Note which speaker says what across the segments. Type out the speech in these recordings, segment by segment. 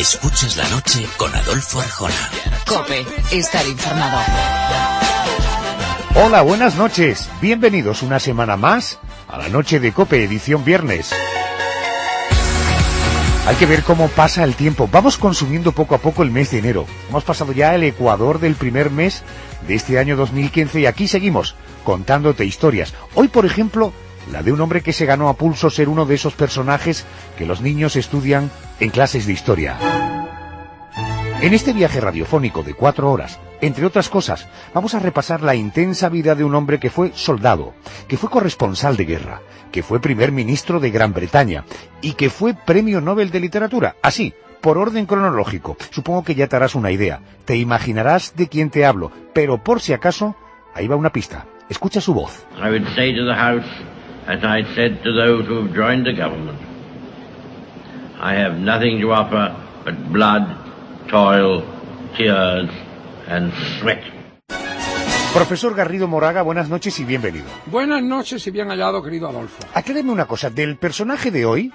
Speaker 1: Escuchas la noche con Adolfo Arjona.
Speaker 2: COPE, estar informado.
Speaker 3: Hola, buenas noches. Bienvenidos una semana más a la noche de COPE, edición viernes. Hay que ver cómo pasa el tiempo. Vamos consumiendo poco a poco el mes de enero. Hemos pasado ya el ecuador del primer mes de este año 2015 y aquí seguimos contándote historias. Hoy, por ejemplo, la de un hombre que se ganó a pulso ser uno de esos personajes que los niños estudian en clases de historia. En este viaje radiofónico de 4 horas, entre otras cosas, vamos a repasar la intensa vida de un hombre que fue soldado, que fue corresponsal de guerra, que fue primer ministro de Gran Bretaña y que fue premio Nobel de Literatura. Así, por orden cronológico. Supongo que ya te harás una idea. Te imaginarás de quién te hablo, pero por si acaso, ahí va una pista. Escucha su voz.
Speaker 4: I would say to the House, as I said to those who have joined the government, I have nothing to offer but blood, toil, tears and sweat.
Speaker 3: Profesor Garrido Moraga, buenas noches y bienvenido.
Speaker 5: Buenas noches y bien hallado, querido Adolfo.
Speaker 3: Acláreme una cosa, del personaje de hoy,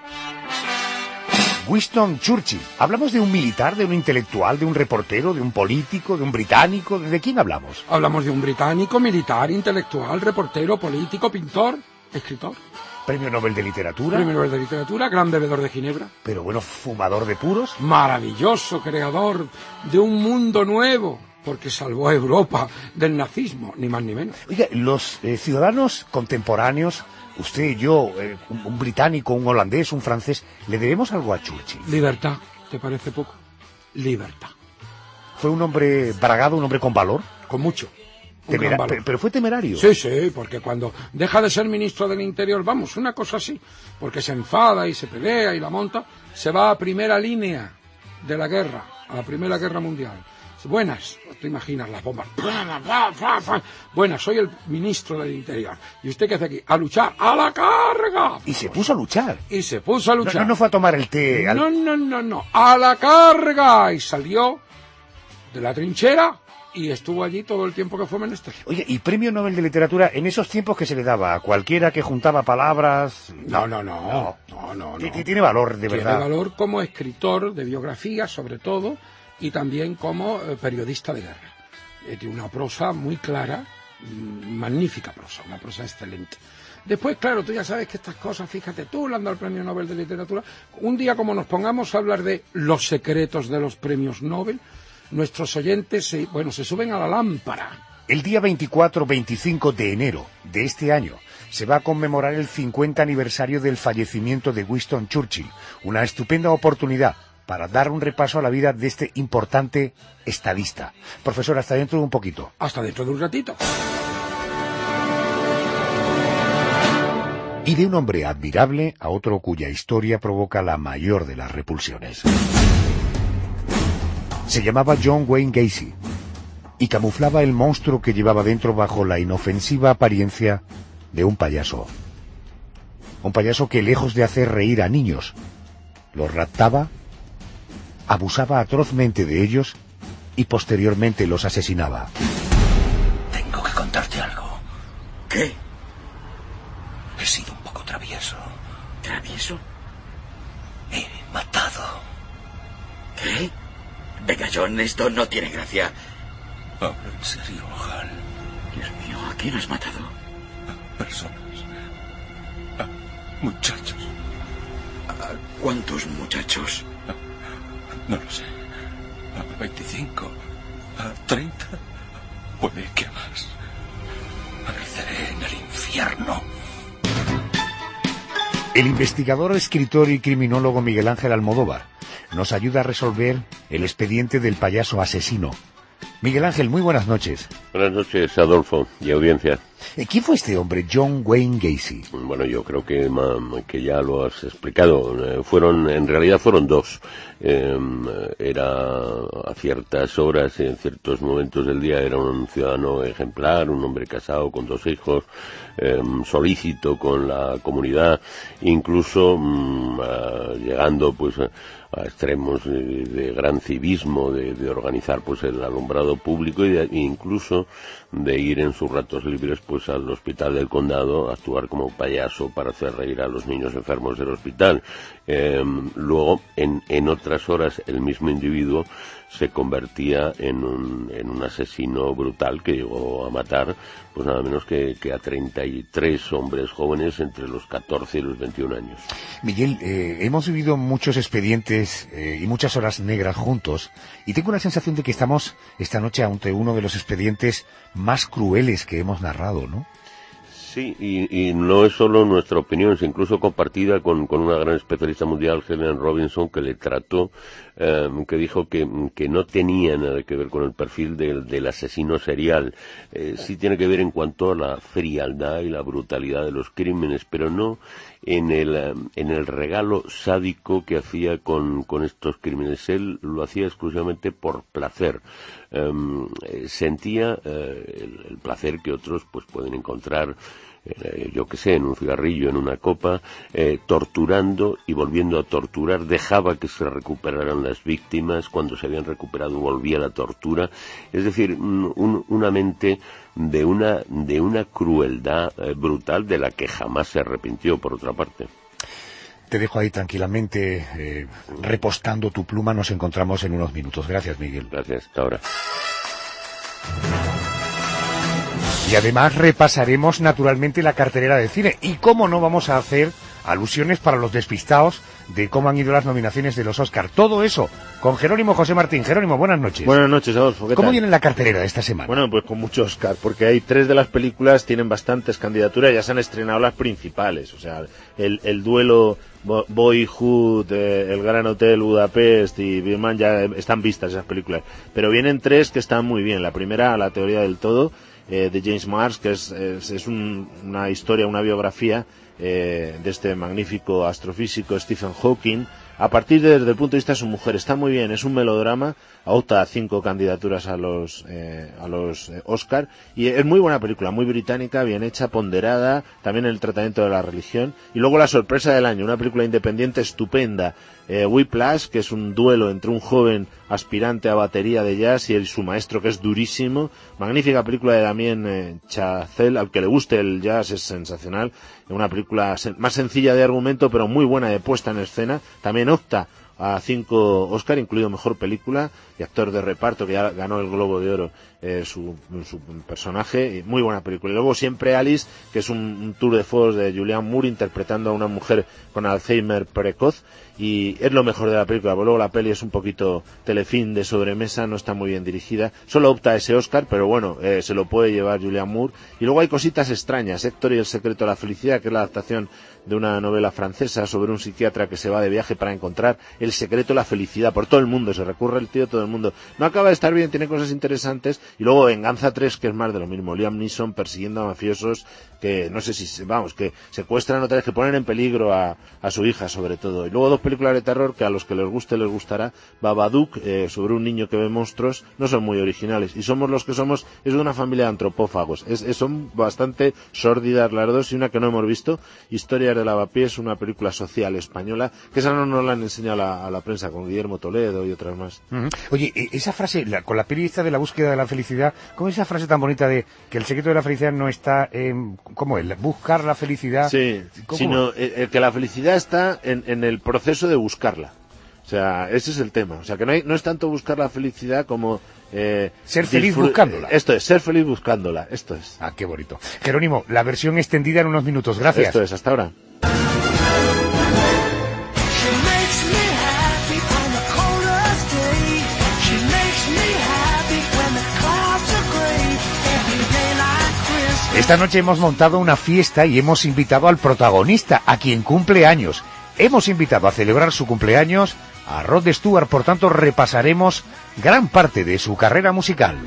Speaker 3: Winston Churchill. ¿Hablamos de un militar, de un intelectual, de un reportero, de un político, de un británico? ¿De quién hablamos?
Speaker 5: Hablamos de un británico, militar, intelectual, reportero, político, pintor, escritor.
Speaker 3: Premio Nobel de Literatura.
Speaker 5: Premio Nobel de Literatura, gran bebedor de ginebra.
Speaker 3: Pero bueno, fumador de puros.
Speaker 5: Maravilloso creador de un mundo nuevo, porque salvó a Europa del nazismo, ni más ni menos.
Speaker 3: Oiga, los ciudadanos contemporáneos, usted y yo, un británico, un holandés, un francés, ¿le debemos algo a Churchill?
Speaker 5: Libertad, ¿te parece poco? Libertad.
Speaker 3: ¿Fue un hombre bragado, un hombre con valor?
Speaker 5: Con mucho.
Speaker 3: Pero fue temerario.
Speaker 5: Sí, porque cuando deja de ser ministro del Interior, vamos, una cosa así, porque se enfada y se pelea y la monta, se va a primera línea de la guerra, a la Primera Guerra Mundial. Buenas, te imaginas las bombas. Buenas, soy el ministro del Interior. ¿Y usted qué hace aquí? A luchar, a la carga.
Speaker 3: Y se puso a luchar.
Speaker 5: No
Speaker 3: fue a tomar el té.
Speaker 5: No, a la carga. Y salió de la trinchera y estuvo allí todo el tiempo que fue menester.
Speaker 3: Oye, ¿y premio Nobel de Literatura en esos tiempos que se le daba a cualquiera que juntaba palabras?
Speaker 5: No.
Speaker 3: Tiene valor, de verdad.
Speaker 5: Tiene valor como escritor de biografía, sobre todo, y también como periodista de guerra. Tiene una prosa muy clara, magnífica prosa, una prosa excelente. Después, claro, tú ya sabes que estas cosas, fíjate tú, hablando del Premio Nobel de Literatura, un día como nos pongamos a hablar de los secretos de los premios Nobel, nuestros oyentes se suben a la lámpara.
Speaker 3: El día 24-25 de enero de este año se va a conmemorar el 50 aniversario del fallecimiento de Winston Churchill. Una estupenda oportunidad para dar un repaso a la vida de este importante estadista. Profesor, hasta dentro de un poquito.
Speaker 5: Hasta dentro de un ratito.
Speaker 3: Y de un hombre admirable a otro cuya historia provoca la mayor de las repulsiones. Se llamaba John Wayne Gacy y camuflaba el monstruo que llevaba dentro bajo la inofensiva apariencia de un payaso. Un payaso que, lejos de hacer reír a niños, los raptaba, abusaba atrozmente de ellos y posteriormente los asesinaba.
Speaker 1: Tengo que contarte algo.
Speaker 6: ¿Qué?
Speaker 1: He sido un poco travieso.
Speaker 6: ¿Travieso?
Speaker 1: He matado.
Speaker 6: ¿Qué? Venga, John, esto no tiene gracia.
Speaker 1: Hablo en serio, Hal.
Speaker 6: Dios mío, ¿a quién has matado?
Speaker 1: A personas. A muchachos.
Speaker 6: ¿A cuántos muchachos?
Speaker 1: No lo sé. A 25, a 30, puede que más. Apareceré en el infierno.
Speaker 3: El investigador, escritor y criminólogo Miguel Ángel Almodóvar nos ayuda a resolver el expediente del payaso asesino. Miguel Ángel, muy buenas noches.
Speaker 7: Buenas noches, Adolfo y audiencia.
Speaker 3: ¿Quién fue este hombre, John Wayne Gacy?
Speaker 7: Bueno, yo creo que ya lo has explicado. En realidad fueron dos. Era a ciertas horas, en ciertos momentos del día, era un ciudadano ejemplar, un hombre casado con 2 hijos, solícito con la comunidad, incluso llegando pues a extremos de gran civismo, de organizar pues el alumbrado público e incluso de ir en sus ratos libres pues pues al hospital del condado a actuar como payaso para hacer reír a los niños enfermos del hospital. Luego, en otras horas, el mismo individuo se convertía en un asesino brutal que llegó a matar pues nada menos que a 33 hombres jóvenes entre los 14 y los 21 años.
Speaker 3: Miguel, hemos vivido muchos expedientes y muchas horas negras juntos, y tengo la sensación de que estamos esta noche ante uno de los expedientes más crueles que hemos narrado, ¿no?
Speaker 7: Sí, y no es solo nuestra opinión, es incluso compartida con una gran especialista mundial, Helen Robinson, que le trató, que dijo que no tenía nada que ver con el perfil del asesino serial. Sí tiene que ver en cuanto a la frialdad y la brutalidad de los crímenes, pero no en el regalo sádico que hacía con estos crímenes. Él lo hacía exclusivamente por placer. Sentía el placer que otros pues pueden encontrar, yo que sé, en un cigarrillo, en una copa, torturando y volviendo a torturar. Dejaba que se recuperaran las víctimas. Cuando se habían recuperado volvía la tortura. Es decir, una mente de una crueldad brutal de la que jamás se arrepintió, por otra parte.
Speaker 3: Te dejo ahí tranquilamente repostando tu pluma. Nos encontramos en unos minutos. Gracias, Miguel.
Speaker 7: Gracias, hasta ahora.
Speaker 3: Y además repasaremos naturalmente la cartelera de cine. Y cómo no vamos a hacer alusiones para los despistados de cómo han ido las nominaciones de los Oscar. Todo eso con Jerónimo José Martín. Jerónimo, buenas noches.
Speaker 8: Buenas noches, Adolfo.
Speaker 3: ¿Cómo viene la cartelera de esta semana?
Speaker 8: Bueno, pues con mucho Oscar, porque hay 3 de las películas, tienen bastantes candidaturas, ya se han estrenado las principales. O sea, el duelo Boyhood, El Gran Hotel Budapest y Birdman ya están vistas esas películas. Pero vienen 3 que están muy bien. La primera, La Teoría del Todo, de James Marsh, que es una historia, una biografía de este magnífico astrofísico Stephen Hawking, a partir desde el punto de vista de su mujer. Está muy bien, es un melodrama, opta a 5 candidaturas a los Oscar, y es muy buena película, muy británica, bien hecha, ponderada, también el tratamiento de la religión. Y luego la sorpresa del año, una película independiente estupenda, Whiplash, que es un duelo entre un joven aspirante a batería de jazz y su maestro, que es durísimo. Magnífica película de Damien Chazelle, al que le guste el jazz es sensacional. Una película más sencilla de argumento, pero muy buena de puesta en escena. También opta a 5 Oscar, incluido Mejor Película y Actor de Reparto, que ya ganó el Globo de Oro su personaje. Muy buena película. Y luego Siempre Alice, que es un tour de force de Julianne Moore interpretando a una mujer con Alzheimer precoz, y es lo mejor de la película. Luego la peli es un poquito telefilm de sobremesa, no está muy bien dirigida, solo opta a ese Oscar, pero bueno, se lo puede llevar Julianne Moore. Y luego hay cositas extrañas, Héctor y el secreto de la felicidad, que es la adaptación de una novela francesa sobre un psiquiatra que se va de viaje para encontrar el secreto de la felicidad. Por todo el mundo, se recurre el tío, todo el mundo. No acaba de estar bien, tiene cosas interesantes. Y luego Venganza 3, que es más de lo mismo. Liam Neeson persiguiendo a mafiosos que, no sé si, que secuestran otra vez, que ponen en peligro a su hija, sobre todo. Y luego 2 películas de terror que a los que les guste les gustará. Babadook, sobre un niño que ve monstruos, no son muy originales. Y Somos los que somos, es de una familia de antropófagos. Son bastante sórdidas las dos, y una que no hemos visto, Historias de Lavapiés, una película social española, que esa no la han enseñado a la prensa, con Guillermo Toledo y otras más.
Speaker 3: Oye, esa frase, con la periodista de la búsqueda de la felicidad, ¿cómo es esa frase tan bonita de que el secreto de la felicidad no está en, ¿cómo es? Buscar la felicidad.
Speaker 8: Sí, sino que la felicidad está en el proceso de buscarla. O sea, ese es el tema. O sea, que no es tanto buscar la felicidad como
Speaker 3: ser feliz buscándola.
Speaker 8: Esto es, ser feliz buscándola. Esto es.
Speaker 3: Ah, qué bonito. Jerónimo, la versión extendida en unos minutos. Gracias.
Speaker 8: Esto es, hasta ahora.
Speaker 3: Esta noche hemos montado una fiesta y hemos invitado al protagonista, a quien cumple años. Hemos invitado a celebrar su cumpleaños a Rod Stewart, por tanto repasaremos gran parte de su carrera musical.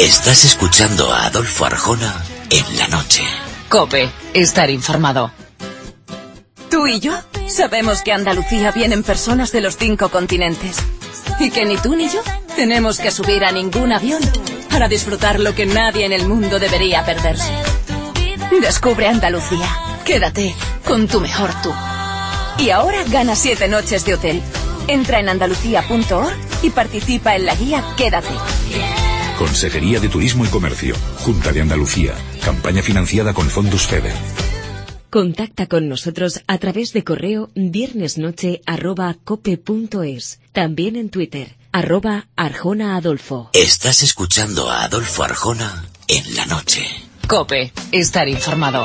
Speaker 6: Estás escuchando a Adolfo Arjona en la noche.
Speaker 2: COPE, estar informado.
Speaker 9: Tú y yo sabemos que a Andalucía vienen personas de los 5 continentes. Y que ni tú ni yo tenemos que subir a ningún avión para disfrutar lo que nadie en el mundo debería perderse. Descubre Andalucía. Quédate con tu mejor tú. Y ahora gana 7 noches de hotel. Entra en andalucía.org y participa en la guía Quédate.
Speaker 10: Consejería de Turismo y Comercio, Junta de Andalucía, campaña financiada con fondos FEDER.
Speaker 11: Contacta con nosotros a través de correo viernesnoche@cope.es. También en Twitter, @ArjonaAdolfo.
Speaker 6: Estás escuchando a Adolfo Arjona en la noche.
Speaker 2: COPE, estar informado.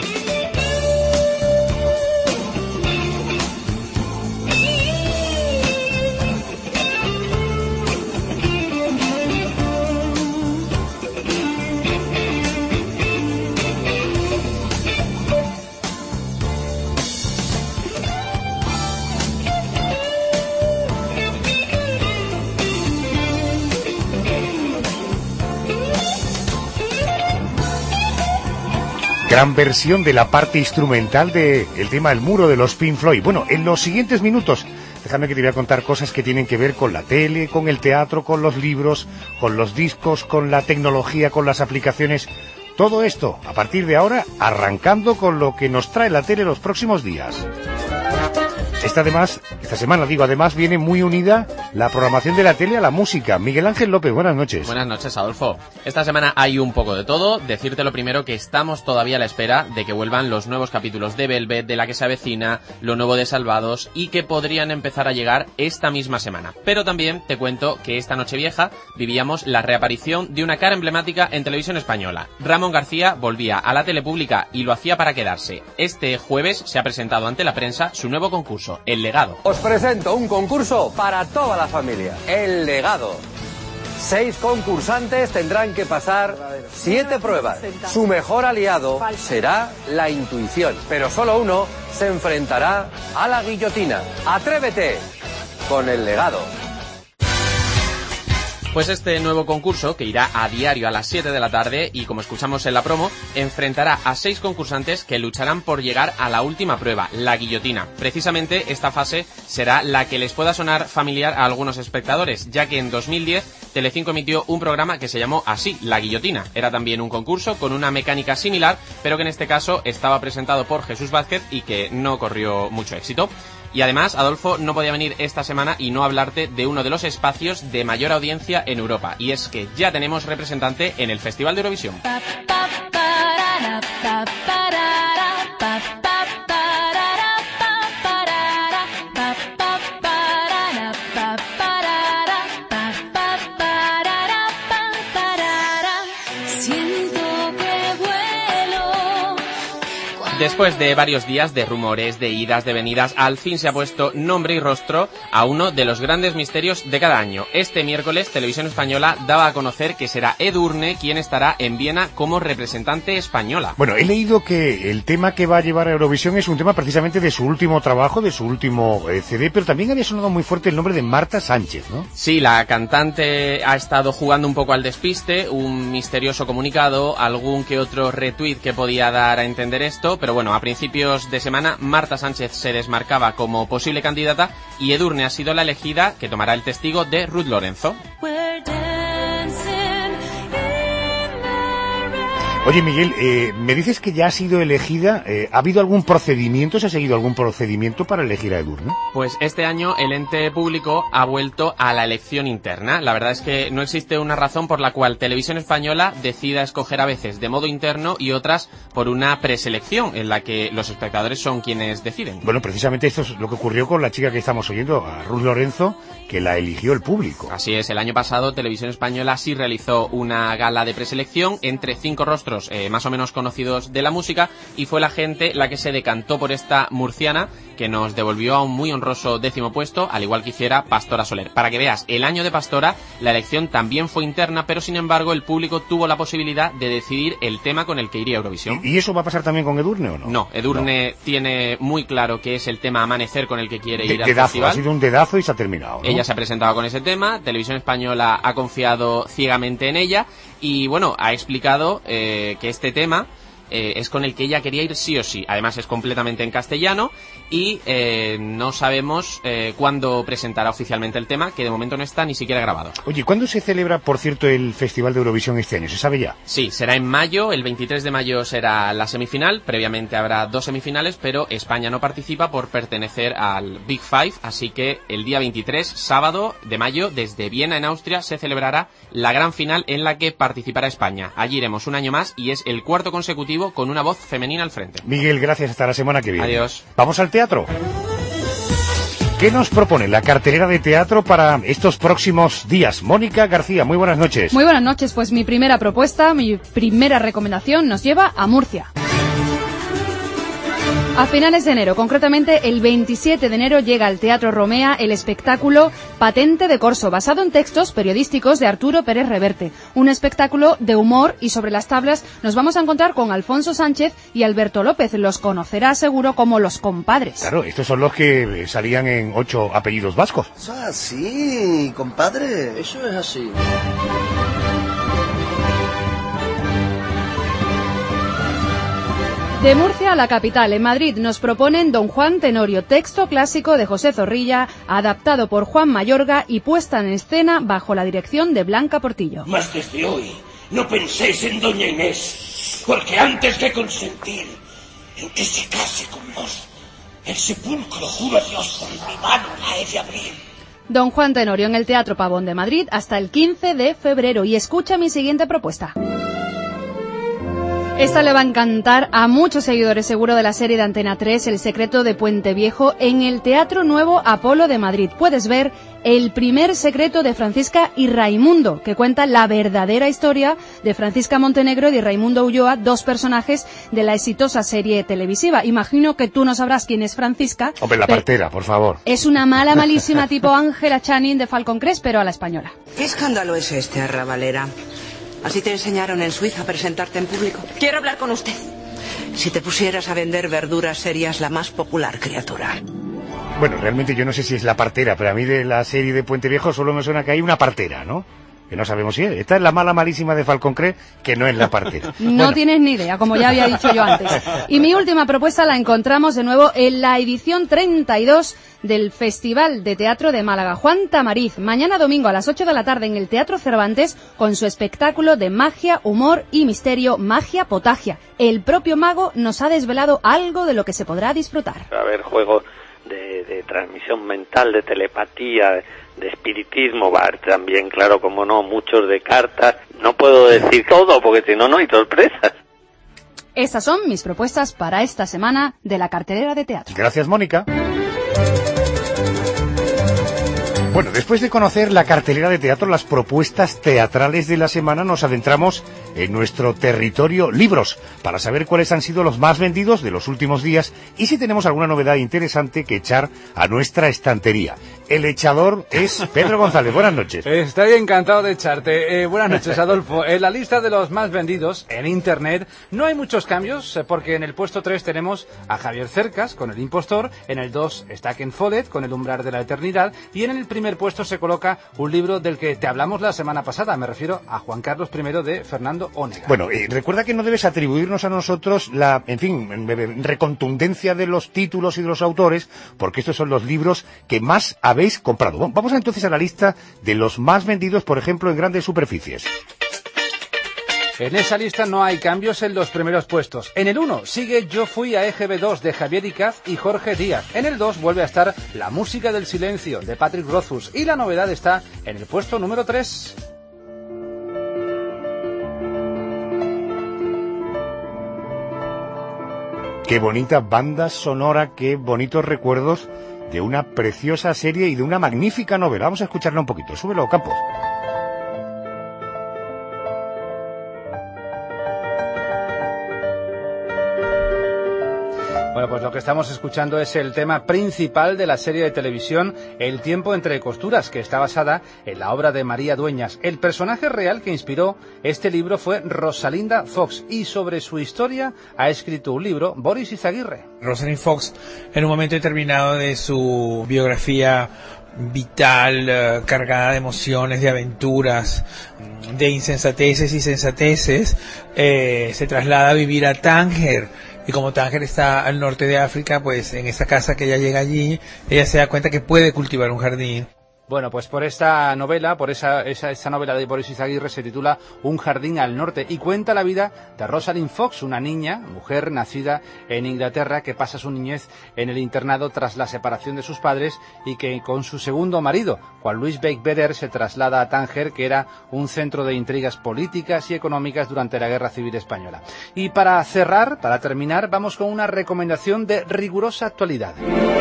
Speaker 3: Gran versión de la parte instrumental del tema El Muro de los Pink Floyd. Bueno, en los siguientes minutos, déjame que te voy a contar cosas que tienen que ver con la tele, con el teatro, con los libros, con los discos, con la tecnología, con las aplicaciones. Todo esto, a partir de ahora, arrancando con lo que nos trae la tele los próximos días. Esta semana viene muy unida la programación de la tele a la música. Miguel Ángel López, buenas noches.
Speaker 12: Buenas noches, Adolfo. Esta semana hay un poco de todo. Decirte lo primero que estamos todavía a la espera de que vuelvan los nuevos capítulos de Velvet, de La que se avecina, lo nuevo de Salvados y que podrían empezar a llegar esta misma semana. Pero también te cuento que esta Nochevieja vivíamos la reaparición de una cara emblemática en televisión española. Ramón García volvía a la tele pública y lo hacía para quedarse. Este jueves se ha presentado ante la prensa su nuevo concurso, El Legado.
Speaker 13: Os presento un concurso para toda la familia, El Legado. 6 concursantes tendrán que pasar 7 pruebas. Su mejor aliado será la intuición, pero solo uno se enfrentará a la guillotina. ¡Atrévete con El Legado!
Speaker 12: Pues este nuevo concurso, que irá a diario a las 7 de la tarde y como escuchamos en la promo, enfrentará a 6 concursantes que lucharán por llegar a la última prueba, la guillotina. Precisamente esta fase será la que les pueda sonar familiar a algunos espectadores, ya que en 2010 Telecinco emitió un programa que se llamó así, La Guillotina. Era también un concurso con una mecánica similar, pero que en este caso estaba presentado por Jesús Vázquez y que no corrió mucho éxito. Y además, Adolfo no podía venir esta semana y no hablarte de uno de los espacios de mayor audiencia en Europa. Y es que ya tenemos representante en el Festival de Eurovisión. Después de varios días de rumores, de idas, de venidas, al fin se ha puesto nombre y rostro a uno de los grandes misterios de cada año. Este miércoles, Televisión Española daba a conocer que será Edurne quien estará en Viena como representante española.
Speaker 3: Bueno, he leído que el tema que va a llevar a Eurovisión es un tema precisamente de su último trabajo, de su último CD, pero también había sonado muy fuerte el nombre de Marta Sánchez, ¿no?
Speaker 12: Sí, la cantante ha estado jugando un poco al despiste, un misterioso comunicado, algún que otro retweet que podía dar a entender esto, pero bueno, a principios de semana Marta Sánchez se desmarcaba como posible candidata y Edurne ha sido la elegida que tomará el testigo de Ruth Lorenzo.
Speaker 3: Oye, Miguel, me dices que ya ha sido elegida. ¿Ha habido algún procedimiento, se ha seguido algún procedimiento para elegir a Edurne?
Speaker 12: Pues este año el ente público ha vuelto a la elección interna. La verdad es que no existe una razón por la cual Televisión Española decida escoger a veces de modo interno y otras por una preselección en la que los espectadores son quienes deciden.
Speaker 3: Bueno, precisamente esto es lo que ocurrió con la chica que estamos oyendo, a Ruth Lorenzo, que la eligió el público.
Speaker 12: Así es, el año pasado Televisión Española sí realizó una gala de preselección entre 5 rostros más o menos conocidos de la música y fue la gente la que se decantó por esta murciana que nos devolvió a un muy honroso 10º puesto, al igual que hiciera Pastora Soler. Para que veas, el año de Pastora la elección también fue interna, pero sin embargo el público tuvo la posibilidad de decidir el tema con el que iría a Eurovisión.
Speaker 3: ¿Y eso va a pasar también con Edurne o no?
Speaker 12: No, Edurne tiene muy claro que es el tema Amanecer con el que quiere ir al
Speaker 3: dedazo,
Speaker 12: festival.
Speaker 3: Ha sido un dedazo y se ha terminado, ¿no?
Speaker 12: Ella se ha presentado con ese tema, Televisión Española ha confiado ciegamente en ella y bueno, ha explicado que este tema es con el que ella quería ir sí o sí. Además es completamente en castellano y no sabemos cuándo presentará oficialmente el tema, que de momento no está ni siquiera grabado.
Speaker 3: Oye, ¿cuándo se celebra, por cierto, el Festival de Eurovisión este año? ¿Se sabe ya?
Speaker 12: Sí, será en mayo, el 23 de mayo será la semifinal, previamente habrá 2 semifinales, pero España no participa por pertenecer al Big Five, así que el día 23, sábado de mayo, desde Viena en Austria, se celebrará la gran final en la que participará España. Allí iremos un año más y es el 4º consecutivo con una voz femenina al frente.
Speaker 3: Miguel, gracias, hasta la semana que viene.
Speaker 12: Adiós.
Speaker 3: Vamos al teatro. ¿Qué nos propone la cartelera de teatro para estos próximos días? Mónica García, muy buenas noches.
Speaker 14: Muy buenas noches, pues mi primera propuesta, mi primera recomendación nos lleva a Murcia. A finales de enero, concretamente el 27 de enero, llega al Teatro Romea el espectáculo Patente de Corso, basado en textos periodísticos de Arturo Pérez Reverte. Un espectáculo de humor y sobre las tablas nos vamos a encontrar con Alfonso Sánchez y Alberto López. Los conocerá seguro como los compadres.
Speaker 3: Claro, estos son los que salían en 8 apellidos vascos.
Speaker 15: Eso es así, compadre, eso es así.
Speaker 14: De Murcia a la capital, en Madrid, nos proponen Don Juan Tenorio, texto clásico de José Zorrilla, adaptado por Juan Mayorga y puesta en escena bajo la dirección de Blanca Portillo.
Speaker 16: Mas desde hoy no penséis en doña Inés, porque antes de consentir en que se case con vos, el sepulcro, juro a Dios, por mi mano la he de abrir.
Speaker 14: Don Juan Tenorio en el Teatro Pavón de Madrid hasta el 15 de febrero. Y escucha mi siguiente propuesta. Esta le va a encantar a muchos seguidores seguro de la serie de Antena 3, El secreto de Puente Viejo, en el Teatro Nuevo Apolo de Madrid. Puedes ver El primer secreto de Francisca y Raimundo, que cuenta la verdadera historia de Francisca Montenegro y de Raimundo Ulloa, 2 personajes de la exitosa serie televisiva. Imagino que tú no sabrás quién es Francisca.
Speaker 3: Hombre, la partera, por favor.
Speaker 14: Es una mala, malísima tipo Ángela Channing de Falcon Crest, pero a la española.
Speaker 17: ¿Qué escándalo es este, Arrabalera? ¿Así te enseñaron en Suiza a presentarte en público?
Speaker 9: Quiero hablar con usted.
Speaker 17: Si te pusieras a vender verduras serías la más popular criatura.
Speaker 3: Bueno, realmente yo no sé si es la partera, pero a mí de la serie de Puente Viejo solo me suena que hay una partera, ¿no? Que no sabemos si es. Esta es la mala malísima de Falcon Crest, que no es la partera.
Speaker 14: No tienes ni idea, como ya había dicho yo antes. Y mi última propuesta la encontramos de nuevo en la edición 32 del Festival de Teatro de Málaga. Juan Tamariz, mañana domingo a las 8 de la tarde en el Teatro Cervantes, con su espectáculo de magia, humor y misterio, Magia Potagia. El propio mago nos ha desvelado algo de lo que se podrá disfrutar.
Speaker 18: Va a haber juegos de transmisión mental, de telepatía, de espiritismo, va también, claro, como no, muchos de cartas. No puedo decir todo porque si no, no hay sorpresas.
Speaker 14: Estas son mis propuestas para esta semana de la cartelera de teatro.
Speaker 3: Gracias, Mónica. Bueno, después de conocer la cartelera de teatro, las propuestas teatrales de la semana, nos adentramos en nuestro territorio libros, para saber cuáles han sido los más vendidos de los últimos días y si tenemos alguna novedad interesante que echar a nuestra estantería. El echador es Pedro González. Buenas noches.
Speaker 19: Estoy encantado de echarte. Buenas noches, Adolfo. En la lista de los más vendidos en Internet no hay muchos cambios, porque en el puesto 3 tenemos a Javier Cercas con El impostor, en el 2 está Ken Follett con El umbral de la eternidad y en el primer puesto se coloca un libro del que te hablamos la semana pasada. Me refiero a Juan Carlos I de Fernando Onega.
Speaker 3: Bueno, recuerda que no debes atribuirnos a nosotros la, recontundencia de los títulos y de los autores, porque estos son los libros que más habéis comprado. Bueno, vamos entonces a la lista de los más vendidos, por ejemplo, en grandes superficies.
Speaker 19: En esa lista no hay cambios en los primeros puestos. En el 1 sigue Yo fui a EGB2 de Javier Icaz y Jorge Díaz. En el 2 vuelve a estar La música del silencio de Patrick Rothfuss. Y la novedad está en el puesto número 3.
Speaker 3: Qué bonita banda sonora, qué bonitos recuerdos de una preciosa serie y de una magnífica novela. Vamos a escucharla un poquito. Súbelo, Campos.
Speaker 19: Bueno, pues lo que estamos escuchando es el tema principal de la serie de televisión El tiempo entre costuras, que está basada en la obra de María Dueñas. El personaje real que inspiró este libro fue Rosalinda Fox, y sobre su historia ha escrito un libro Boris Izaguirre.
Speaker 20: Rosalind Fox, en un momento determinado de su biografía vital, cargada de emociones, de aventuras, de insensateces y sensateces, se traslada a vivir a Tánger. Y como Tánger está al norte de África, pues en esa casa que ella llega allí, ella se da cuenta que puede cultivar un jardín.
Speaker 19: Bueno, pues por esta novela, por esa novela de Boris Izaguirre se titula Un jardín al norte y cuenta la vida de Rosalind Fox, una mujer nacida en Inglaterra que pasa su niñez en el internado tras la separación de sus padres y que con su segundo marido, Juan Luis Beck-Beder, se traslada a Tánger, que era un centro de intrigas políticas y económicas durante la Guerra Civil Española. Y para terminar, vamos con una recomendación de rigurosa actualidad.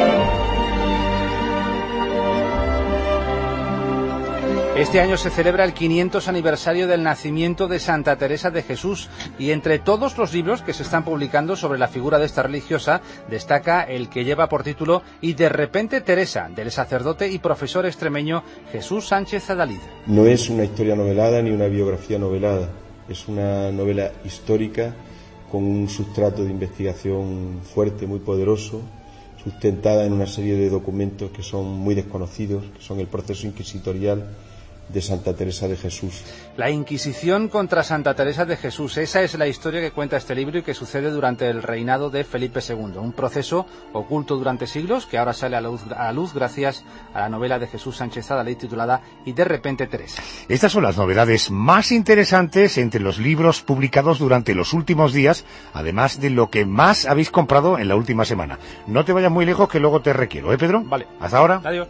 Speaker 19: Este año se celebra el 500 aniversario del nacimiento de Santa Teresa de Jesús y entre todos los libros que se están publicando sobre la figura de esta religiosa destaca el que lleva por título Y de repente Teresa, del sacerdote y profesor extremeño Jesús Sánchez Adalid.
Speaker 21: No es una historia novelada ni una biografía novelada, es una novela histórica con un sustrato de investigación fuerte, muy poderoso, sustentada en una serie de documentos que son muy desconocidos, que son el proceso inquisitorial de Santa Teresa de Jesús.
Speaker 19: La Inquisición contra Santa Teresa de Jesús, esa es la historia que cuenta este libro y que sucede durante el reinado de Felipe II, un proceso oculto durante siglos que ahora sale a la luz gracias a la novela de Jesús Sánchez Adalid titulada Y de repente Teresa.
Speaker 3: Estas son las novedades más interesantes entre los libros publicados durante los últimos días, además de lo que más habéis comprado en la última semana. No te vayas muy lejos que luego te requiero, ¿eh, Pedro?
Speaker 19: Vale.
Speaker 3: Hasta ahora.
Speaker 19: Adiós.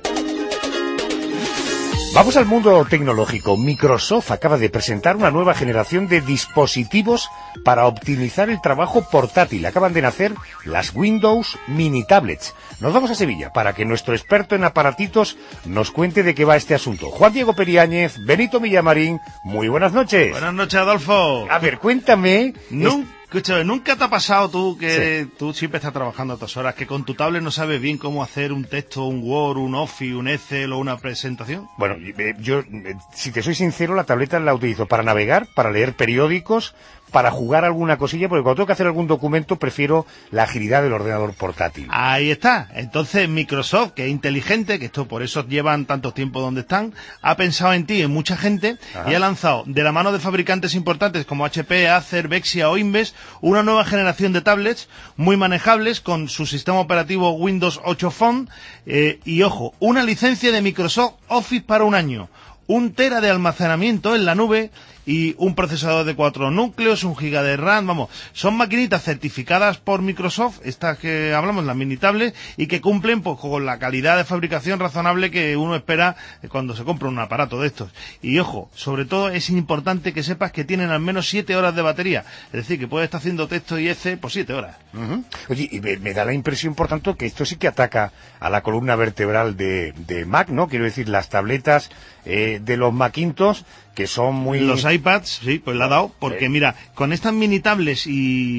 Speaker 3: Vamos al mundo tecnológico. Microsoft acaba de presentar una nueva generación de dispositivos para optimizar el trabajo portátil. Acaban de nacer las Windows Mini Tablets. Nos vamos a Sevilla para que nuestro experto en aparatitos nos cuente de qué va este asunto. Juan Diego Periáñez, Benito Villamarín, muy buenas noches.
Speaker 22: Buenas noches, Adolfo.
Speaker 3: A ver, cuéntame...
Speaker 22: Escúchame, ¿nunca te ha pasado tú que tú siempre estás trabajando a otras horas, que con tu tablet no sabes bien cómo hacer un texto, un Word, un Office, un Excel o una presentación?
Speaker 3: Bueno, yo, si te soy sincero, la tableta la utilizo para navegar, para leer periódicos, para jugar alguna cosilla, porque cuando tengo que hacer algún documento prefiero la agilidad del ordenador portátil.
Speaker 22: Ahí está. Entonces Microsoft, que es inteligente, que esto por eso llevan tanto tiempo donde están, ha pensado en ti, en mucha gente, y ha lanzado, de la mano de fabricantes importantes como HP, Acer, Vexia o Inves, una nueva generación de tablets muy manejables con su sistema operativo Windows 8 Phone y, ojo, una licencia de Microsoft Office para un año, 1 tera de almacenamiento en la nube y un procesador de 4 núcleos, 1 giga de RAM, vamos, son maquinitas certificadas por Microsoft, estas que hablamos, las mini tablets, y que cumplen pues con la calidad de fabricación razonable que uno espera cuando se compra un aparato de estos. Y ojo, sobre todo es importante que sepas que tienen al menos 7 horas de batería, es decir, que puedes estar haciendo texto y Excel por 7 horas.
Speaker 3: Oye, y me da la impresión, por tanto, que esto sí que ataca a la columna vertebral de Mac, ¿no? Quiero decir, las tabletas de los Macintosh, que son muy...
Speaker 22: Los iPads, sí, pues la ha dado, porque mira, con estas mini tablets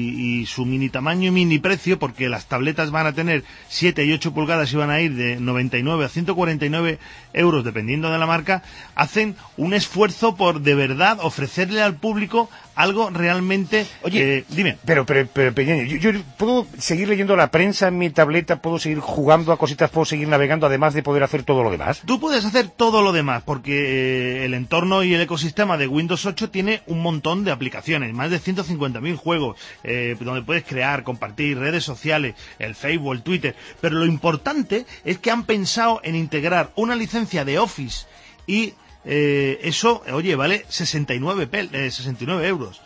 Speaker 22: y su mini tamaño y mini precio, porque las tabletas van a tener 7 y 8 pulgadas y van a ir de 99 a 149 euros, dependiendo de la marca, hacen un esfuerzo por de verdad ofrecerle al público algo realmente...
Speaker 3: Oye,
Speaker 22: dime.
Speaker 3: Pero Peñaño, yo puedo seguir leyendo la prensa en mi tableta, puedo seguir jugando a cositas, puedo seguir navegando, además de poder hacer todo lo demás.
Speaker 22: Tú puedes hacer todo lo demás, porque el entorno y el ecosistema de Windows 8 tiene un montón de aplicaciones, más de 150.000 juegos, donde puedes crear, compartir, redes sociales, el Facebook, el Twitter, pero lo importante es que han pensado en integrar una licencia de Office y eso, oye, vale 69 euros.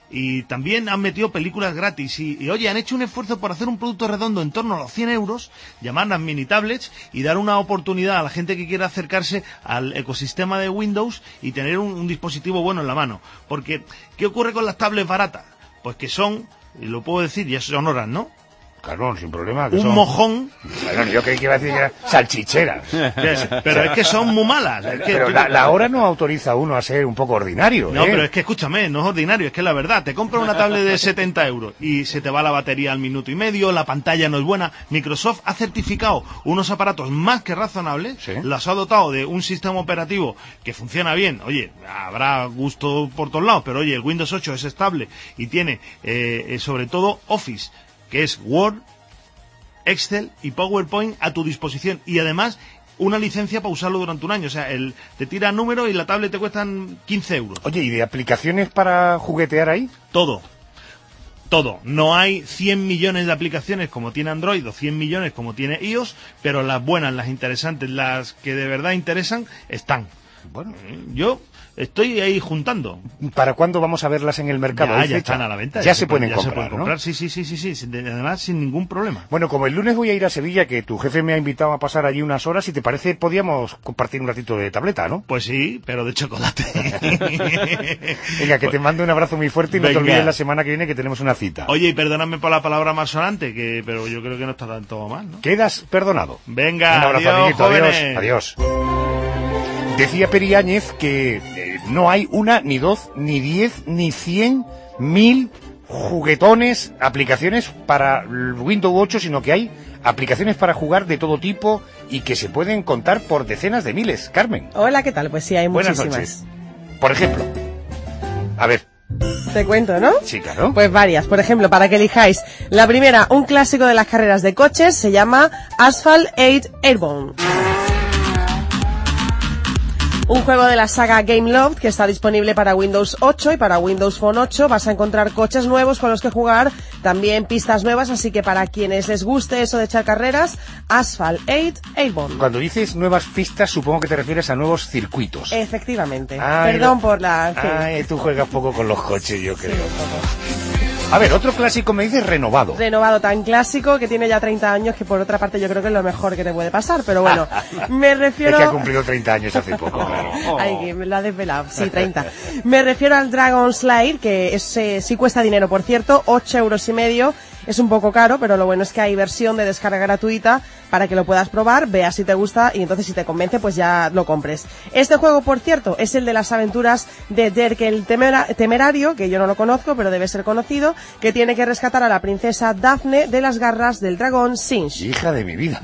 Speaker 22: Y también han metido películas gratis y oye, han hecho un esfuerzo por hacer un producto redondo en torno a los 100 euros, llamarlas mini tablets y dar una oportunidad a la gente que quiera acercarse al ecosistema de Windows y tener un dispositivo bueno en la mano. Porque, ¿qué ocurre con las tablets baratas? Pues que son, y lo puedo decir, ya son horas, ¿no?
Speaker 3: Claro, sin problema.
Speaker 22: Un mojón.
Speaker 3: Bueno, yo creí que iba a decir que era salchicheras.
Speaker 22: Pero es que son muy malas. Es que,
Speaker 3: pero la hora no autoriza a uno a ser un poco ordinario.
Speaker 22: No, pero es que escúchame, no es ordinario, es que es la verdad. Te compras una tablet de 70 euros y se te va la batería al minuto y medio, la pantalla no es buena. Microsoft ha certificado unos aparatos más que razonables, ¿sí? Los ha dotado de un sistema operativo que funciona bien. Oye, habrá gusto por todos lados, pero oye, el Windows 8 es estable y tiene sobre todo Office, que es Word, Excel y PowerPoint a tu disposición. Y además una licencia para usarlo durante un año. O sea, te tira números y la tablet te cuestan 15 euros.
Speaker 3: Oye, ¿y de aplicaciones para juguetear ahí?
Speaker 22: Todo. No hay 100 millones de aplicaciones como tiene Android o 100 millones como tiene iOS, pero las buenas, las interesantes, las que de verdad interesan, están. Bueno, yo estoy ahí juntando.
Speaker 3: ¿Para cuándo vamos a verlas en el mercado?
Speaker 22: Ya están a la venta.
Speaker 3: Ya se pueden comprar, ¿no?
Speaker 22: Sí. Además, sin ningún problema.
Speaker 3: Bueno, como el lunes voy a ir a Sevilla, que tu jefe me ha invitado a pasar allí unas horas, si te parece, podíamos compartir un ratito de tableta, ¿no?
Speaker 22: Pues sí, pero de chocolate.
Speaker 3: Venga, que te mando un abrazo muy fuerte y no te olvides la semana que viene que tenemos una cita.
Speaker 22: Oye, y perdóname por la palabra malsonante, pero yo creo que no está tanto mal, ¿no?
Speaker 3: Quedas perdonado.
Speaker 22: Venga,
Speaker 3: un abrazo,
Speaker 22: adiós,
Speaker 3: amiguito,
Speaker 22: jóvenes.
Speaker 3: Adiós. Decía Periáñez que no hay una, ni dos, ni 10, ni 100, 1000 juguetones, aplicaciones para Windows 8, sino que hay aplicaciones para jugar de todo tipo y que se pueden contar por decenas de miles. Carmen.
Speaker 4: Hola, ¿qué tal? Pues sí, hay muchísimas.
Speaker 3: Buenas noches. Por ejemplo, a ver.
Speaker 4: Te cuento, ¿no?
Speaker 3: Sí, claro.
Speaker 4: Pues varias. Por ejemplo, para que elijáis. La primera, un clásico de las carreras de coches, se llama Asphalt 8 Airborne. Un juego de la saga Gameloft que está disponible para Windows 8 y para Windows Phone 8. Vas a encontrar coches nuevos con los que jugar, también pistas nuevas, así que para quienes les guste eso de echar carreras, Asphalt 8 Airborne.
Speaker 3: Cuando dices nuevas pistas, supongo que te refieres a nuevos circuitos.
Speaker 4: Efectivamente. Perdón por la...
Speaker 3: Ay, tú juegas poco con los coches, yo creo. A ver, otro clásico me dices renovado.
Speaker 4: Renovado, tan clásico que tiene ya 30 años que por otra parte yo creo que es lo mejor que te puede pasar, pero bueno, me refiero...
Speaker 3: Es que ha cumplido 30 años hace poco, claro.
Speaker 4: Ay, que me lo ha desvelado, sí, 30. Me refiero al Dragon Slayer, que sí cuesta dinero, por cierto, 8,5 €. Es un poco caro, pero lo bueno es que hay versión de descarga gratuita para que lo puedas probar, veas si te gusta y entonces si te convence pues ya lo compres. Este juego, por cierto, es el de las aventuras de Dirk el Temerario, que yo no lo conozco, pero debe ser conocido, que tiene que rescatar a la princesa Daphne de las garras del dragón Sinch.
Speaker 3: Hija de mi vida.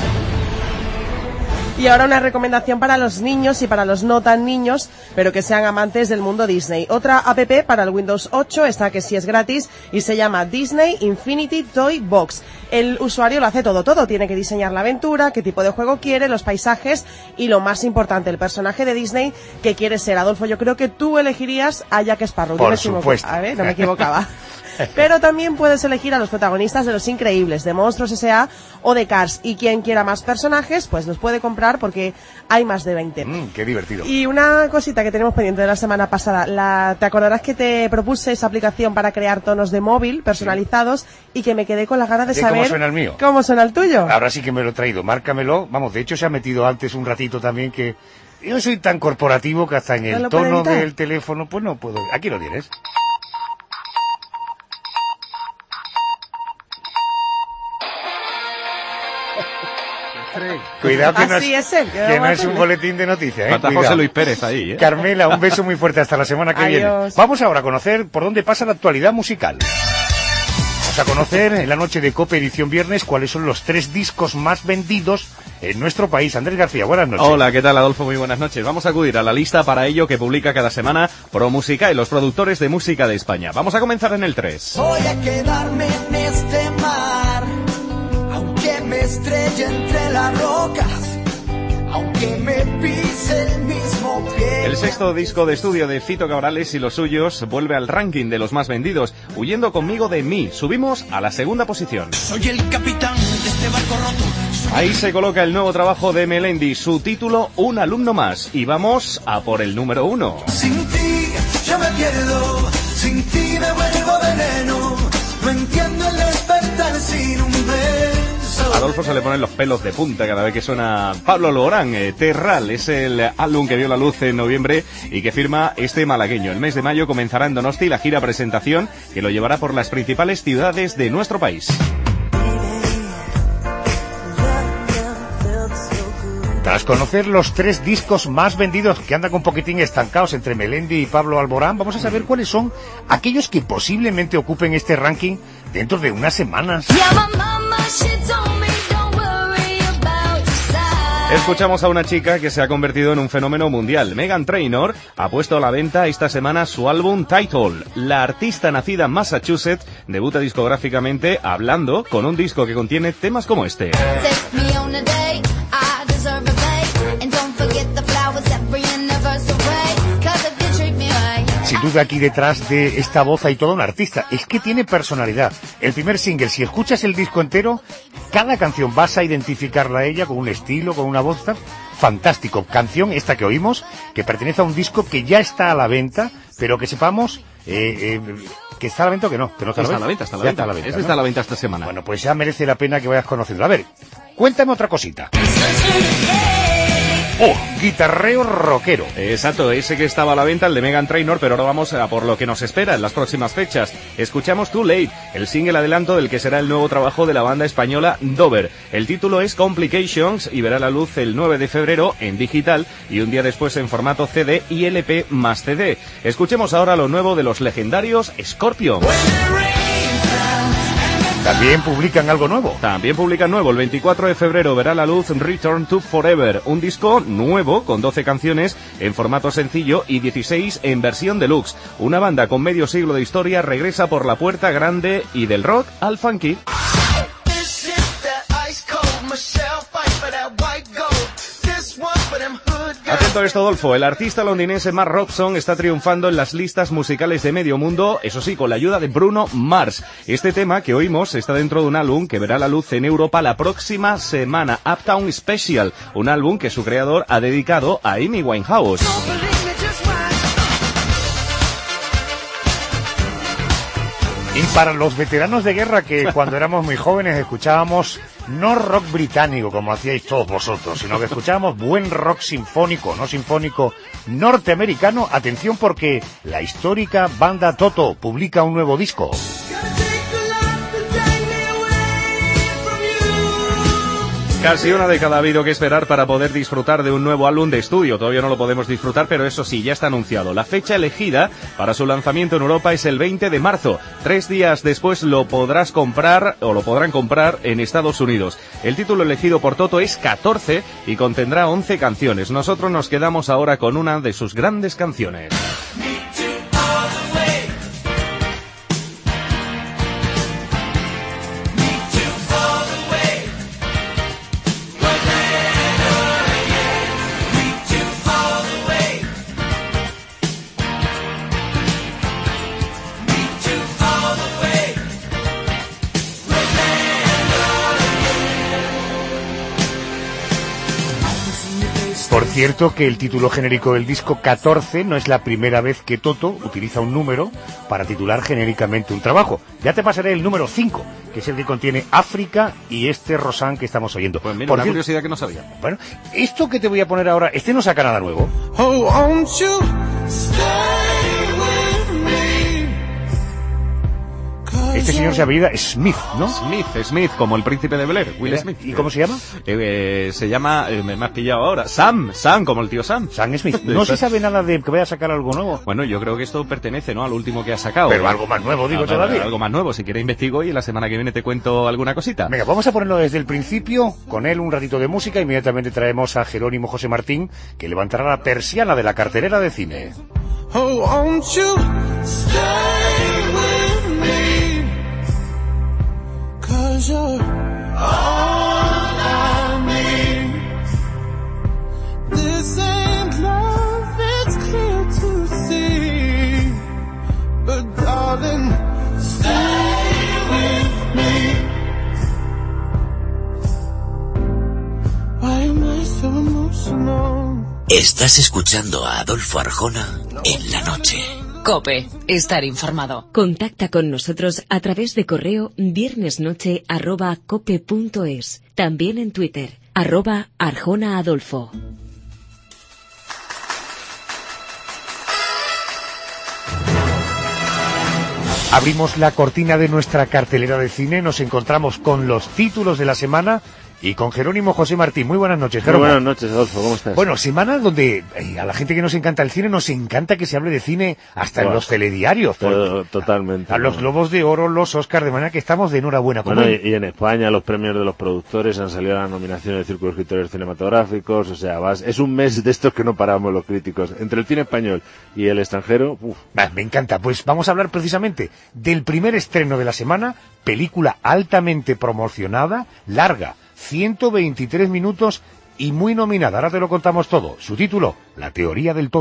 Speaker 4: Y ahora una recomendación para los niños y para los no tan niños, pero que sean amantes del mundo Disney. Otra app para el Windows 8, esta que sí es gratis, y se llama Disney Infinity Toy Box. El usuario lo hace todo, tiene que diseñar la aventura, qué tipo de juego quiere, los paisajes y lo más importante, el personaje de Disney que quiere ser. Adolfo, yo creo que tú elegirías a Jack Sparrow.
Speaker 3: Por supuesto.
Speaker 4: A ver, no me equivocaba. Pero también puedes elegir a los protagonistas de Los Increíbles, de Monstruos S.A. o de Cars. Y quien quiera más personajes, pues los puede comprar porque hay más de 20.
Speaker 3: Qué divertido.
Speaker 4: Y una cosita que tenemos pendiente de la semana pasada. ¿Te acordarás que te propuse esa aplicación para crear tonos de móvil personalizados y que me quedé con las ganas de saber
Speaker 3: cómo suena el mío?
Speaker 4: ¿Cómo suena el tuyo?
Speaker 3: Ahora sí que me lo he traído. Márcamelo. Vamos, de hecho se ha metido antes un ratito también que... Yo soy tan corporativo que hasta en el tono del teléfono, pues no puedo... Aquí lo tienes. Cuidado que no es un boletín de noticias.
Speaker 5: Falta José Luis Pérez ahí, ¿eh?
Speaker 3: Carmela, un beso muy fuerte hasta la semana que viene. Vamos ahora a conocer por dónde pasa la actualidad musical. Vamos a conocer en la noche de COPE edición viernes cuáles son los 3 discos más vendidos en nuestro país. Andrés García, buenas noches.
Speaker 5: Hola, ¿qué tal, Adolfo? Muy buenas noches. Vamos a acudir a la lista para ello que publica cada semana ProMúsica y los productores de música de España. Vamos a comenzar en el 3.
Speaker 23: Voy a quedarme en este mar, aunque me estrelle entre las rocas, aunque me pise el mismo pie.
Speaker 5: El 6º disco de estudio de Fito Cabrales y los suyos vuelve al ranking de los más vendidos, Huyendo conmigo de mí. Subimos a la 2ª posición.
Speaker 23: Soy el capitán de este barco roto.
Speaker 5: Ahí se coloca el nuevo trabajo de Melendi, su título Un alumno más. Y vamos a por el número 1.
Speaker 23: Sin ti yo me pierdo, sin ti me vuelvo veneno, no entiendo el despertar sin un beso.
Speaker 5: Adolfo se le ponen los pelos de punta cada vez que suena Pablo Lorán. Terral es el álbum que vio la luz en noviembre y que firma este malagueño. El mes de mayo comenzará en Donosti la gira presentación que lo llevará por las principales ciudades de nuestro país.
Speaker 3: Tras conocer los 3 discos más vendidos que andan un poquitín estancados entre Melendi y Pablo Alborán, vamos a saber cuáles son aquellos que posiblemente ocupen este ranking dentro de unas semanas.
Speaker 5: Escuchamos a una chica que se ha convertido en un fenómeno mundial. Meghan Trainor ha puesto a la venta esta semana su álbum Title. La artista nacida en Massachusetts debuta discográficamente hablando con un disco que contiene temas como este.
Speaker 3: duda aquí detrás de esta voz hay todo un artista. Es que tiene personalidad. El primer single, si escuchas el disco entero, cada canción vas a identificarla a ella con un estilo, con una voz fantástico. Canción esta que oímos, que pertenece a un disco que ya está a la venta, pero que sepamos que está a la venta o que no. Que no está a la venta.
Speaker 5: Está a la venta. Está a la venta esta semana.
Speaker 3: Bueno, pues ya merece la pena que vayas conociendo. A ver, cuéntame otra cosita. Oh, guitarreo rockero.
Speaker 5: Exacto, ese que estaba a la venta, el de Meghan Trainor, pero ahora vamos a por lo que nos espera en las próximas fechas. Escuchamos Too Late, el single adelanto del que será el nuevo trabajo de la banda española Dover. El título es Complications y verá la luz el 9 de febrero en digital y un día después en formato CD y LP más CD. Escuchemos ahora lo nuevo de los legendarios Scorpions.
Speaker 3: ¿También publican algo nuevo?
Speaker 5: También publican nuevo. El 24 de febrero verá la luz Return to Forever, un disco nuevo con 12 canciones en formato sencillo y 16 en versión deluxe. Una banda con medio siglo de historia regresa por la puerta grande y del rock al funky. Atento a esto, Adolfo. El artista londinense Mark Robson está triunfando en las listas musicales de medio mundo, eso sí, con la ayuda de Bruno Mars. Este tema que oímos está dentro de un álbum que verá la luz en Europa la próxima semana, Uptown Special, un álbum que su creador ha dedicado a Amy Winehouse.
Speaker 3: Y para los veteranos de guerra que cuando éramos muy jóvenes escuchábamos no rock británico como hacíais todos vosotros, sino que escuchábamos buen rock sinfónico, no sinfónico norteamericano, atención porque la histórica banda Toto publica un nuevo disco.
Speaker 5: Casi una década ha habido que esperar para poder disfrutar de un nuevo álbum de estudio. Todavía no lo podemos disfrutar, pero eso sí, ya está anunciado. La fecha elegida para su lanzamiento en Europa es el 20 de marzo. 3 días después lo podrás comprar, o lo podrán comprar en Estados Unidos. El título elegido por Toto es 14 y contendrá 11 canciones. Nosotros nos quedamos ahora con una de sus grandes canciones.
Speaker 3: Por cierto que el título genérico del disco 14 no es la primera vez que Toto utiliza un número para titular genéricamente un trabajo. Ya te pasaré el número 5, que es el que contiene África y este Rosanne que estamos oyendo.
Speaker 5: Pues mira, una curiosidad que no sabía.
Speaker 3: Bueno, esto que te voy a poner ahora, no saca nada nuevo.
Speaker 23: Oh, won't you stay with me?
Speaker 3: Este señor se apellida Smith, ¿no?
Speaker 5: Smith, como el príncipe de Bel-Air, Will Smith.
Speaker 3: ¿Y cómo se llama?
Speaker 5: Se llama, me has pillado ahora, Sam, como el tío Sam.
Speaker 3: Sam Smith. No se sabe nada de que vaya a sacar algo nuevo.
Speaker 5: Bueno, yo creo que esto pertenece, ¿no?, al último que ha sacado.
Speaker 3: Pero algo más nuevo, digo todavía.
Speaker 5: Algo más nuevo, si quieres investigo y la semana que viene te cuento alguna cosita.
Speaker 3: Venga, vamos a ponerlo desde el principio, con él un ratito de música, inmediatamente traemos a Jerónimo José Martín, que levantará la persiana de la cartelera de cine.
Speaker 23: Oh, won't you stay with me? 'Cause you're all I need. This ain't love, it's clear to see. But darling, stay with me. Why am I so emotional?
Speaker 6: Estás escuchando a Adolfo Arjona en la noche.
Speaker 2: COPE, estar informado.
Speaker 11: Contacta con nosotros a través de correo viernesnoche@cope.es. También en Twitter, @ArjonaAdolfo.
Speaker 3: Abrimos la cortina de nuestra cartelera de cine, nos encontramos con los títulos de la semana y con Jerónimo José Martín. Muy buenas noches, Jerónimo.
Speaker 1: Muy buenas noches, Adolfo, ¿cómo estás?
Speaker 3: Bueno, semana donde a la gente que nos encanta el cine nos encanta que se hable de cine hasta en los telediarios.
Speaker 1: Totalmente.
Speaker 3: A los Globos de Oro, los Oscars, de manera que estamos de enhorabuena.
Speaker 1: Bueno, y en España los premios de los productores han salido a la nominación del Círculo de Escritores Cinematográficos, o sea, es un mes de estos que no paramos los críticos. Entre el cine español y el extranjero,
Speaker 3: me encanta. Pues vamos a hablar precisamente del primer estreno de la semana, película altamente promocionada, larga, 123 minutos y muy nominada. Ahora te lo contamos todo. Su título, La teoría del todo.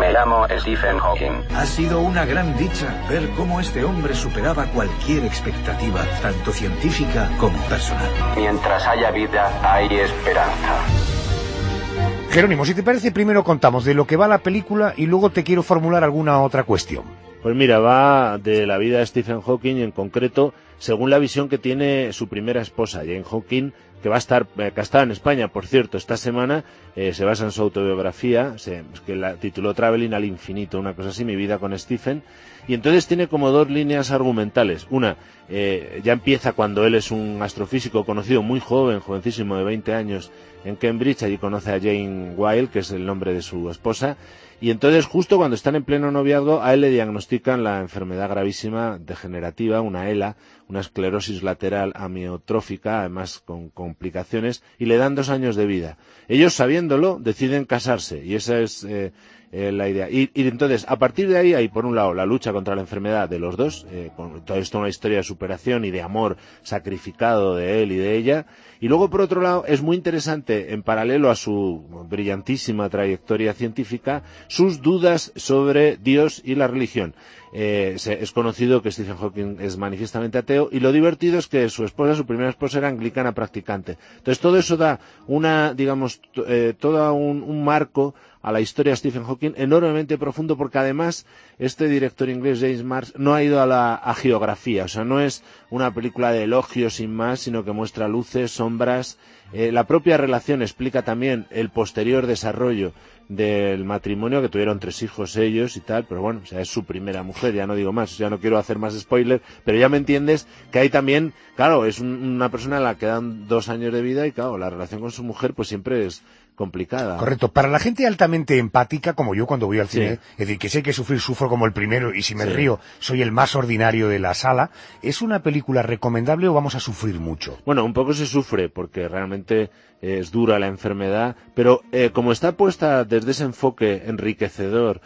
Speaker 7: Me llamo Stephen Hawking.
Speaker 8: Ha sido una gran dicha ver cómo este hombre superaba cualquier expectativa, tanto científica como personal.
Speaker 7: Mientras haya vida, hay esperanza.
Speaker 3: Jerónimo, si te parece, primero contamos de lo que va la película y luego te quiero formular alguna otra cuestión.
Speaker 1: Pues mira, va de la vida de Stephen Hawking, en concreto, según la visión que tiene su primera esposa, Jane Hawking, que va a estar castada en España, por cierto, esta semana. Se basa en su autobiografía, que la tituló Traveling al infinito, una cosa así, mi vida con Stephen. Y entonces tiene como dos líneas argumentales. Una, ya empieza cuando él es un astrofísico conocido muy joven, jovencísimo, de 20 años, en Cambridge. Allí conoce a Jane Wilde, que es el nombre de su esposa. Y entonces, justo cuando están en pleno noviazgo, a él le diagnostican la enfermedad gravísima degenerativa, una ELA, una esclerosis lateral amiotrófica, además con complicaciones, y le dan 2 años de vida. Ellos, sabiéndolo, deciden casarse, y esa es la idea. Y entonces, a partir de ahí, hay por un lado la lucha contra la enfermedad de los dos, con toda esto una historia de superación y de amor sacrificado de él y de ella. Y luego, por otro lado, es muy interesante, en paralelo a su brillantísima trayectoria científica, sus dudas sobre Dios y la religión. Es conocido que Stephen Hawking es manifiestamente ateo, y lo divertido es que su primera esposa, era anglicana practicante. Entonces todo eso da todo un marco a la historia de Stephen Hawking enormemente profundo, porque además este director inglés, James Marsh, no ha ido a la geografía. O sea, no es una película de elogios sin más, sino que muestra luces, sombras. La propia relación explica también el posterior desarrollo del matrimonio, que tuvieron 3 hijos ellos y tal, pero bueno, o sea, es su primera mujer, ya no digo más, ya no quiero hacer más spoiler, pero ya me entiendes que hay también, claro, es una persona a la que dan 2 años de vida, y claro, la relación con su mujer pues siempre es complicada.
Speaker 3: Correcto. Para la gente altamente empática, como yo cuando voy al cine, es decir, que sé que sufro como el primero, y si me río soy el más ordinario de la sala, ¿es una película recomendable o vamos a sufrir mucho?
Speaker 1: Bueno, un poco se sufre, porque realmente es dura la enfermedad, pero como está puesta desde ese enfoque enriquecedor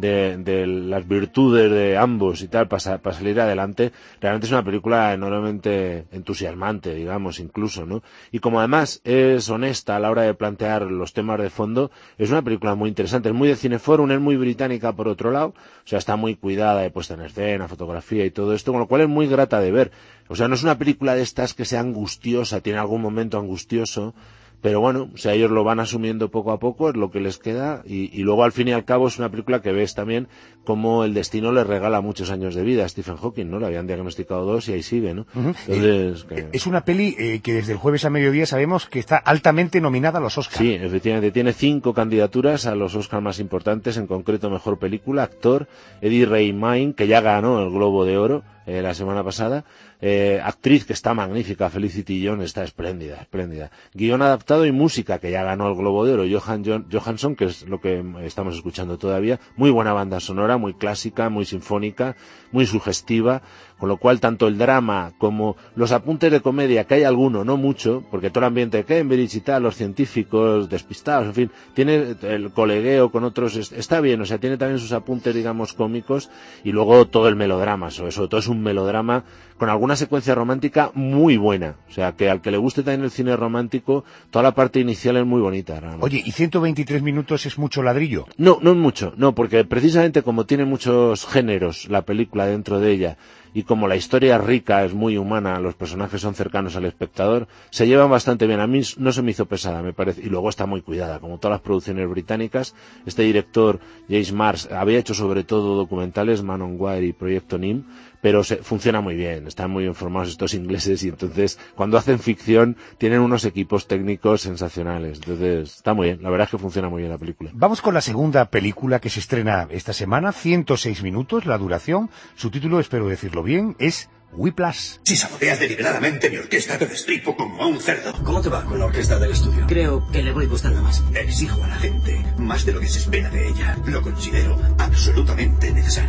Speaker 1: de las virtudes de ambos y tal, para salir adelante, realmente es una película enormemente entusiasmante, digamos, incluso, ¿no? Y como además es honesta a la hora de plantear los temas de fondo, es una película muy interesante, es muy de Cineforum, es muy británica por otro lado, o sea, está muy cuidada de puesta en escena, fotografía y todo esto, con lo cual es muy grata de ver. O sea, no es una película de estas que sea angustiosa, tiene algún momento angustioso, pero bueno, o sea, ellos lo van asumiendo poco a poco, es lo que les queda, y luego al fin y al cabo es una película que ves también como el destino le regala muchos años de vida a Stephen Hawking, ¿no? Le habían diagnosticado 2 y ahí sigue, ¿no? Entonces,
Speaker 3: es una peli que desde el jueves a mediodía sabemos que está altamente nominada a los Oscars.
Speaker 1: Sí, efectivamente, tiene 5 candidaturas a los Oscars más importantes, en concreto Mejor Película, Actor, Eddie Redmayne, que ya ganó el Globo de Oro la semana pasada, actriz, que está magnífica, Felicity Jones, está espléndida. Guión adaptado y música, que ya ganó el Globo de Oro, Johansson, que es lo que estamos escuchando todavía. Muy buena banda sonora, muy clásica, muy sinfónica, muy sugestiva, con lo cual tanto el drama como los apuntes de comedia, que hay alguno, no mucho, porque todo el ambiente de Cambridge y tal, los científicos despistados, en fin, tiene el colegueo con otros, está bien, o sea, tiene también sus apuntes, digamos, cómicos, y luego todo el melodrama, sobre todo es un melodrama con alguna secuencia romántica muy buena, o sea, que al que le guste también el cine romántico, toda la parte inicial es muy bonita, realmente.
Speaker 3: Oye, ¿y 123 minutos es mucho ladrillo?
Speaker 1: No es mucho, no, porque precisamente como tiene muchos géneros la película dentro de ella, y como la historia rica, es muy humana, los personajes son cercanos al espectador, se llevan bastante bien. A mí no se me hizo pesada, me parece, y luego está muy cuidada, como todas las producciones británicas. Este director, James Marsh, había hecho sobre todo documentales, Man on Wire y Proyecto NIM, pero funciona muy bien, están muy bien formados estos ingleses, y entonces cuando hacen ficción tienen unos equipos técnicos sensacionales, entonces está muy bien, la verdad es que funciona muy bien la película.
Speaker 3: Vamos con la segunda película que se estrena esta semana, 106 minutos la duración, su título, espero decirlo bien, es Whiplash.
Speaker 16: Si saboteas deliberadamente mi orquesta, te destripo como a un cerdo.
Speaker 8: ¿Cómo te va con la orquesta del estudio?
Speaker 15: Creo que le voy gustando más.
Speaker 16: Exijo a la gente más de lo que se espera de ella. Lo considero absolutamente necesario.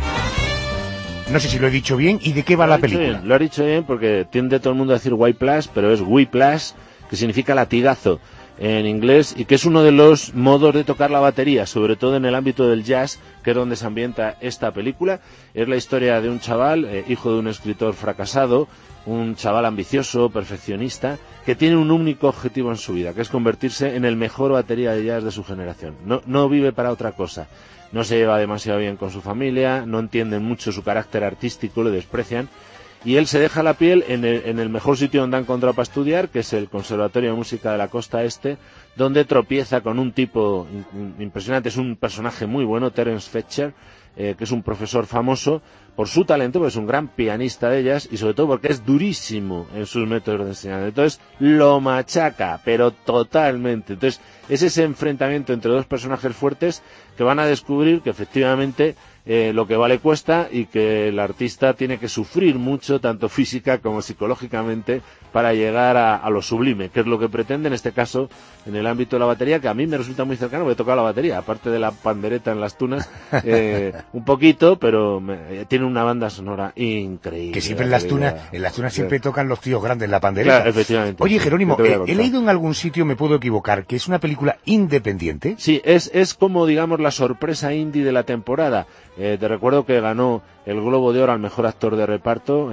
Speaker 3: No sé si lo he dicho bien. ¿Y de qué va la película?
Speaker 1: Lo has dicho bien, porque tiende todo el mundo a decir Whiplash, pero es Whiplash, que significa latigazo en inglés, y que es uno de los modos de tocar la batería, sobre todo en el ámbito del jazz, que es donde se ambienta esta película. Es la historia de un chaval, hijo de un escritor fracasado, un chaval ambicioso, perfeccionista, que tiene un único objetivo en su vida, que es convertirse en el mejor batería de jazz de su generación. No vive para otra cosa. no se lleva demasiado bien con su familia, no entienden mucho su carácter artístico, le desprecian, y él se deja la piel en el mejor sitio donde ha encontrado para estudiar, que es el Conservatorio de Música de la Costa Este, donde tropieza con un tipo impresionante, es un personaje muy bueno, Terence Fletcher, que es un profesor famoso por su talento, porque es un gran pianista de ellas, y sobre todo porque es durísimo en sus métodos de enseñanza. Entonces lo machaca, pero totalmente. Entonces es ese enfrentamiento entre dos personajes fuertes que van a descubrir que efectivamente lo que vale cuesta, y que el artista tiene que sufrir mucho, tanto física como psicológicamente, para llegar a lo sublime, que es lo que pretende en este caso en el ámbito de la batería, que a mí me resulta muy cercano, porque he tocado la batería, aparte de la pandereta en las tunas, un poquito, pero tiene una banda sonora increíble.
Speaker 3: Que siempre en las tunas siempre tocan los tíos grandes la pandereta.
Speaker 1: Claro, efectivamente.
Speaker 3: Oye, Jerónimo, he leído en algún sitio, me puedo equivocar, que es una película independiente.
Speaker 1: Sí, es como, digamos, la sorpresa indie de la temporada. Te recuerdo que ganó el Globo de Oro al mejor actor de reparto,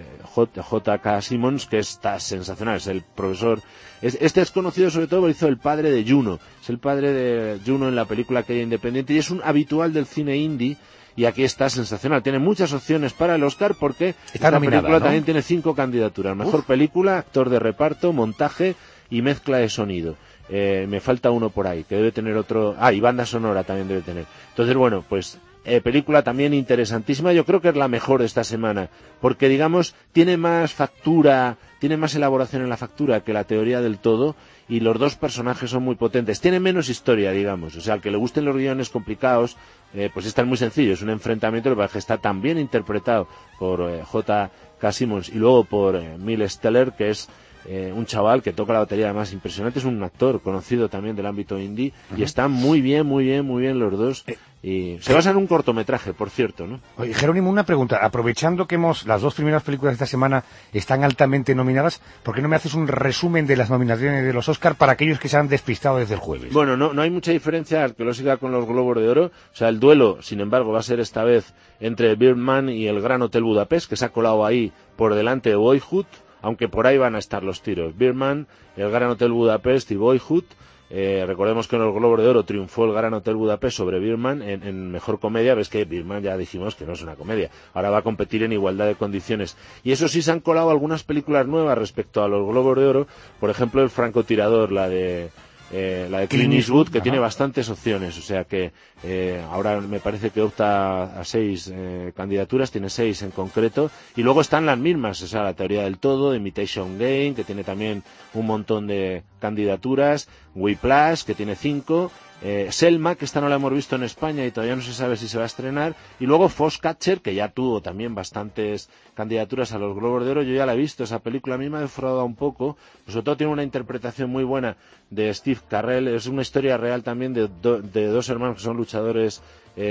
Speaker 1: J.K. Simmons, que está sensacional, es el profesor. Este es conocido sobre todo porque hizo el padre de Juno, es el padre de Juno en la película aquella independiente, y es un habitual del cine indie, y aquí está sensacional. Tiene muchas opciones para el Oscar, porque esta película, ¿no?, también tiene 5 candidaturas: mejor película, actor de reparto, montaje y mezcla de sonido. Me falta uno por ahí, que debe tener otro. Y banda sonora también debe tener. Entonces, bueno, pues película también interesantísima. Yo creo que es la mejor de esta semana, porque, digamos, tiene más factura, tiene más elaboración en la factura que La teoría del todo, y los dos personajes son muy potentes. Tiene menos historia, digamos, o sea, al que le gusten los guiones complicados, pues está muy sencillo, es un enfrentamiento que está tan bien interpretado por J.K. Simmons y luego por Miles Teller, que es un chaval que toca la batería además impresionante, es un actor conocido también del ámbito indie, y están muy bien los dos, y se basa en un cortometraje, por cierto, ¿no?
Speaker 3: Oye, Jerónimo, una pregunta, aprovechando que las dos primeras películas de esta semana están altamente nominadas, ¿por qué no me haces un resumen de las nominaciones de los Oscar para aquellos que se han despistado desde el jueves?
Speaker 1: Bueno, no hay mucha diferencia al que lo siga con los Globos de Oro, o sea, el duelo, sin embargo, va a ser esta vez entre Birdman y el Gran Hotel Budapest, que se ha colado ahí por delante de Boyhood, aunque por ahí van a estar los tiros. Birdman, el Gran Hotel Budapest y Boyhood. Recordemos que en los Globos de Oro triunfó el Gran Hotel Budapest sobre Birdman en mejor comedia. Ves que Birdman ya dijimos que no es una comedia, ahora va a competir en igualdad de condiciones. Y eso sí, se han colado algunas películas nuevas respecto a los Globos de Oro, por ejemplo el Francotirador, la de Clint Eastwood, que tiene bastantes opciones, o sea que ahora me parece que opta a 6 candidaturas, tiene 6 en concreto, y luego están las mismas, o sea, La teoría del todo, Imitation Game, que tiene también un montón de candidaturas, Whiplash, que tiene 5, Selma, que esta no la hemos visto en España y todavía no se sabe si se va a estrenar, y luego Foxcatcher, que ya tuvo también bastantes candidaturas a los Globos de Oro. Yo ya la he visto, esa película a mí me ha defraudado un poco, pues sobre todo tiene una interpretación muy buena de Steve Carell, es una historia real también de dos hermanos que son luchadores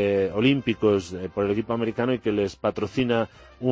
Speaker 1: olímpicos por el equipo americano, y que les patrocina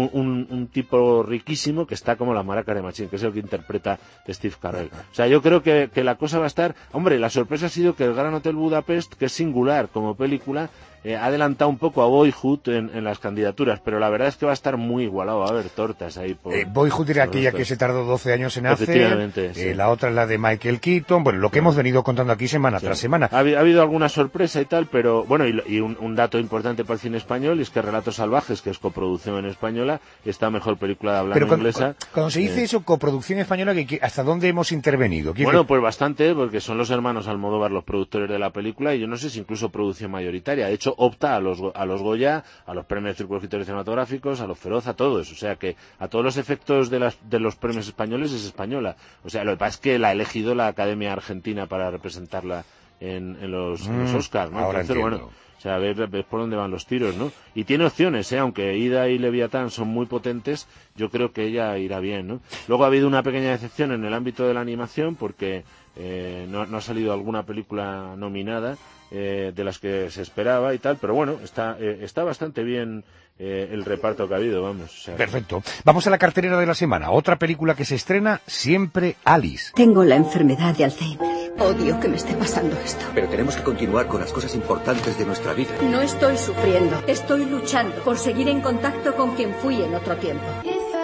Speaker 1: un tipo riquísimo que está como la maraca de Machín, que es el que interpreta Steve Carell. O sea, yo creo que la cosa va a estar. Hombre, la sorpresa ha sido que el Gran Hotel Budapest, que es singular como película, ha adelantado un poco a Boyhood en las candidaturas, pero la verdad es que va a estar muy igualado, va a haber tortas ahí.
Speaker 3: Boyhood era aquella que se tardó 12 años en hacer,
Speaker 1: efectivamente, sí.
Speaker 3: La otra es la de Michael Keaton, bueno, lo que hemos venido contando aquí semana tras semana.
Speaker 1: Ha habido alguna sorpresa y tal, pero bueno, y un dato importante para el cine español es que Relatos Salvajes, que es coproducción española, está mejor película de habla inglesa.
Speaker 3: Cuando se dice eso, coproducción española, ¿hasta dónde hemos intervenido?
Speaker 1: Bueno, pues bastante, porque son los hermanos Almodóvar los productores de la película, y yo no sé si incluso producción mayoritaria. De hecho, opta a los Goya, a los premios de Círculos Criterios Cinematográficos, a los Feroz, a todos. O sea que a todos los efectos de los premios españoles es española. O sea, lo que pasa es que la ha elegido la Academia Argentina para representarla en los Oscars, ¿no?
Speaker 3: Ahora
Speaker 1: entonces,
Speaker 3: entiendo.
Speaker 1: bueno, o sea, ver por dónde van los tiros, ¿no? Y tiene opciones, aunque Ida y Leviatán son muy potentes, yo creo que ella irá bien, ¿no? Luego ha habido una pequeña decepción en el ámbito de la animación, porque no ha salido alguna película nominada de las que se esperaba y tal, pero bueno, está bastante bien el reparto que ha habido, vamos. O sea,
Speaker 3: perfecto. Vamos a la cartelera de la semana. Otra película que se estrena, Siempre Alice.
Speaker 10: Tengo la enfermedad de Alzheimer. Odio que me esté pasando esto.
Speaker 6: Pero tenemos que continuar con las cosas importantes de nuestra vida.
Speaker 10: No estoy sufriendo. Estoy luchando por seguir en contacto con quien fui en otro tiempo.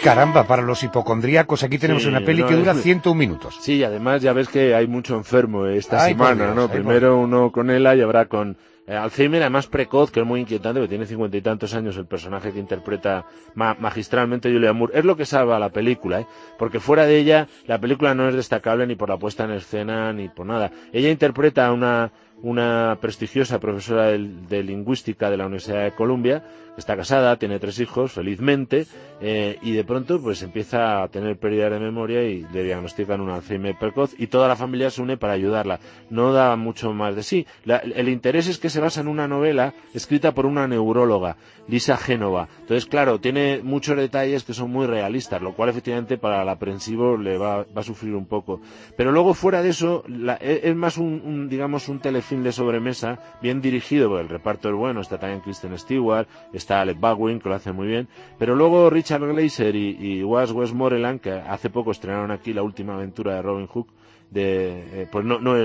Speaker 3: Caramba, para los hipocondríacos aquí tenemos una peli que dura 101 minutos.
Speaker 1: Sí, y además ya ves que hay mucho enfermo esta semana, Dios, ¿no? Primero uno con ELA y habrá con Alzheimer, además precoz, que es muy inquietante, porque tiene 50 y tantos años el personaje que interpreta magistralmente Julianne Moore. Es lo que salva la película, porque fuera de ella la película no es destacable ni por la puesta en escena ni por nada. Ella interpreta a una prestigiosa profesora de lingüística de la Universidad de Columbia, que está casada, tiene 3 hijos, felizmente, y de pronto pues empieza a tener pérdida de memoria y le diagnostican un Alzheimer precoz y toda la familia se une para ayudarla. No da mucho más de sí. El interés es que se basa en una novela escrita por una neuróloga, Lisa Genova. Entonces, claro, tiene muchos detalles que son muy realistas, lo cual efectivamente para el aprensivo le va a sufrir un poco. Pero luego fuera de eso, es más digamos un telefilm de sobremesa, bien dirigido, porque el reparto es bueno, está también Kristen Stewart, está Alec Baldwin, que lo hace muy bien, pero luego Richard Gleiser y Westmoreland, que hace poco estrenaron aquí la última aventura de Robin Hood, pues no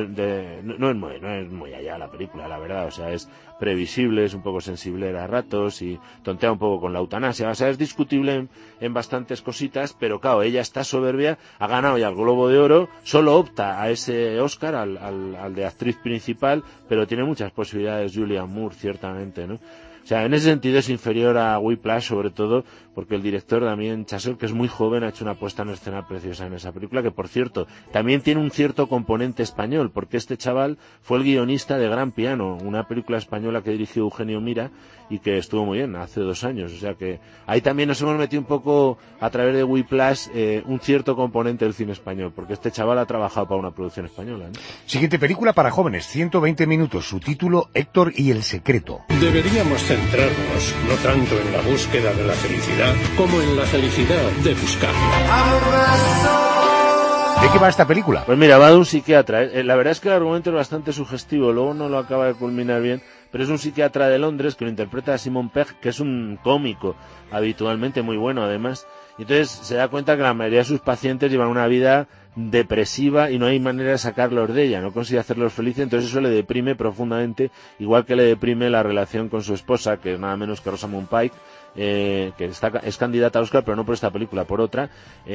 Speaker 1: es muy allá la película, la verdad, o sea, es previsible, es un poco sensible a ratos y tontea un poco con la eutanasia, o sea, es discutible en bastantes cositas, pero claro, ella está soberbia, ha ganado ya el Globo de Oro, solo opta a ese Oscar, al de actriz principal, pero tiene muchas posibilidades Julianne Moore, ciertamente, ¿no? O sea, en ese sentido es inferior a Whiplash, sobre todo porque el director Damien Chazelle, que es muy joven, ha hecho una puesta en escena preciosa en esa película, que por cierto, también tiene un cierto componente español, porque este chaval fue el guionista de Gran Piano, una película española que dirigió Eugenio Mira y que estuvo muy bien hace 2 años. O sea que ahí también nos hemos metido un poco, a través de Whiplash, un cierto componente del cine español, porque este chaval ha trabajado para una producción española, ¿no?
Speaker 3: Siguiente película para jóvenes, 120 minutos, su título Héctor y el secreto.
Speaker 9: Deberíamos centrarnos no tanto en la búsqueda de la felicidad como en la felicidad de buscarla.
Speaker 3: ¿De qué va esta película?
Speaker 1: Pues mira, va de un psiquiatra. La verdad es que el argumento es bastante sugestivo, luego no lo acaba de culminar bien, pero es un psiquiatra de Londres que lo interpreta a Simon Pegg, que es un cómico habitualmente muy bueno además, y entonces se da cuenta que la mayoría de sus pacientes llevan una vida depresiva y no hay manera de sacarlos de ella, no consigue hacerlos felices, entonces eso le deprime profundamente, igual que le deprime la relación con su esposa, que es nada menos que Rosamund Pike, que es candidata a Oscar, pero no por esta película, por otra,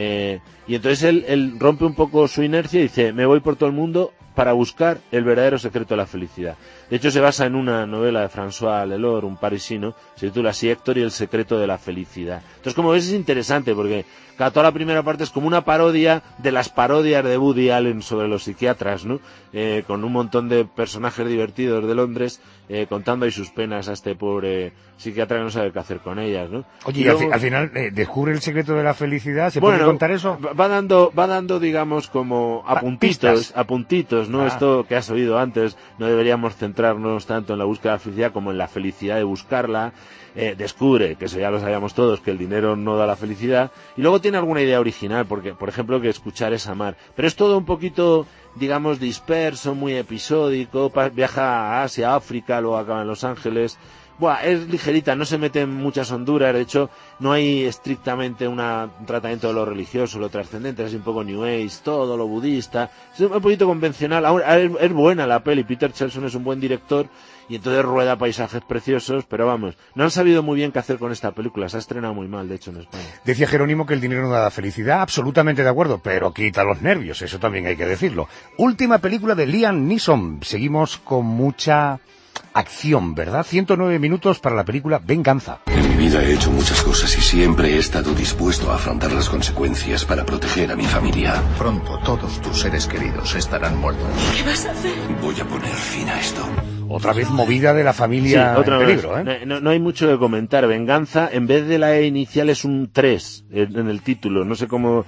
Speaker 1: y entonces él rompe un poco su inercia y dice, me voy por todo el mundo para buscar el verdadero secreto de la felicidad. De hecho, se basa en una novela de François Lelore, un parisino, se titula así, Héctor y el secreto de la felicidad. Entonces, como ves, es interesante, porque toda la primera parte es como una parodia de las parodias de Woody Allen sobre los psiquiatras, ¿no? Con un montón de personajes divertidos de Londres, contando ahí sus penas a este pobre psiquiatra que no sabe qué hacer con ellas, ¿no?
Speaker 3: Oye, y luego, al final, ¿descubre el secreto de la felicidad? ¿Se puede contar eso?
Speaker 1: Va dando, digamos, como apuntitos, ¿no? Esto que has oído antes, no deberíamos centrarnos tanto en la búsqueda de la felicidad como en la felicidad de buscarla. Descubre, que eso ya lo sabíamos todos, que el dinero no da la felicidad, y luego tiene alguna idea original, porque, por ejemplo, que escuchar es amar, pero es todo un poquito, digamos, disperso, muy episódico, viaja a Asia, África, luego acaba en Los Ángeles. Es ligerita, no se mete en muchas honduras, de hecho no hay estrictamente un tratamiento de lo religioso, lo trascendente, es un poco New Age, todo lo budista, es un poquito convencional. Ahora, es buena la peli, Peter Chelson es un buen director y entonces rueda paisajes preciosos, pero vamos, no han sabido muy bien qué hacer con esta película, se ha estrenado muy mal, de hecho, en España.
Speaker 3: Decía Jerónimo que el dinero no da la felicidad, absolutamente de acuerdo, pero quita los nervios, eso también hay que decirlo. Última película de Liam Neeson, seguimos con mucha acción, ¿verdad? 109 minutos para la película Venganza.
Speaker 12: En mi vida he hecho muchas cosas y siempre he estado dispuesto a afrontar las consecuencias para proteger a mi familia.
Speaker 8: Pronto todos tus seres queridos estarán muertos.
Speaker 10: ¿Qué vas a hacer?
Speaker 12: Voy a poner fin a esto.
Speaker 3: Otra vez movida de la familia en peligro, ¿eh?
Speaker 1: No hay mucho que comentar. Venganza, en vez de la E inicial, es un 3 en el título. No sé cómo...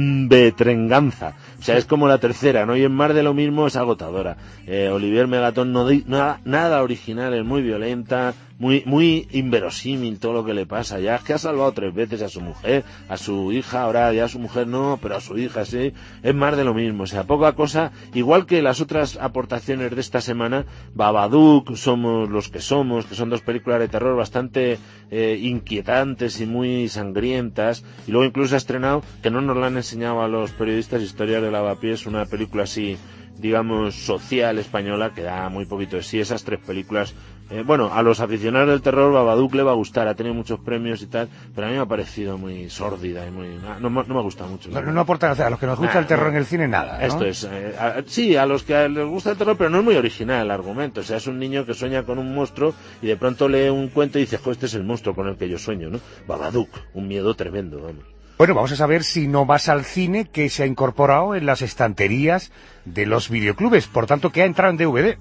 Speaker 1: Betrenganza. O sea, es como la tercera, ¿no? Y en más de lo mismo es agotadora. Olivier Megaton nada original, es muy violenta, muy inverosímil todo lo que le pasa. Ya es que ha salvado 3 veces a su mujer, a su hija, ahora ya a su mujer no, pero a su hija sí. Es más de lo mismo. O sea, poca cosa. Igual que las otras aportaciones de esta semana, Babadook, Somos los que somos, que son 2 películas de terror bastante inquietantes y muy sangrientas. Y luego incluso ha estrenado, que no nos la han enseñado a los periodistas, Historias de Lavapiés, una película así, digamos, social española, que da muy poquito de sí. Esas 3 películas Bueno, a los aficionados del terror Babadook le va a gustar, ha tenido muchos premios y tal, pero a mí me ha parecido muy sórdida y muy... No me gusta mucho.
Speaker 3: No aporta, o sea, a los que nos gusta el terror en el cine, nada, ¿no?
Speaker 1: Esto es... sí, a los que les gusta el terror, pero no es muy original el argumento. O sea, es un niño que sueña con un monstruo y de pronto lee un cuento y dice, este es el monstruo con el que yo sueño, ¿no? Babadook, un miedo tremendo, vamos.
Speaker 3: Bueno, vamos a saber si no vas al cine, que se ha incorporado en las estanterías de los videoclubes, por tanto, que ha entrado en DVD.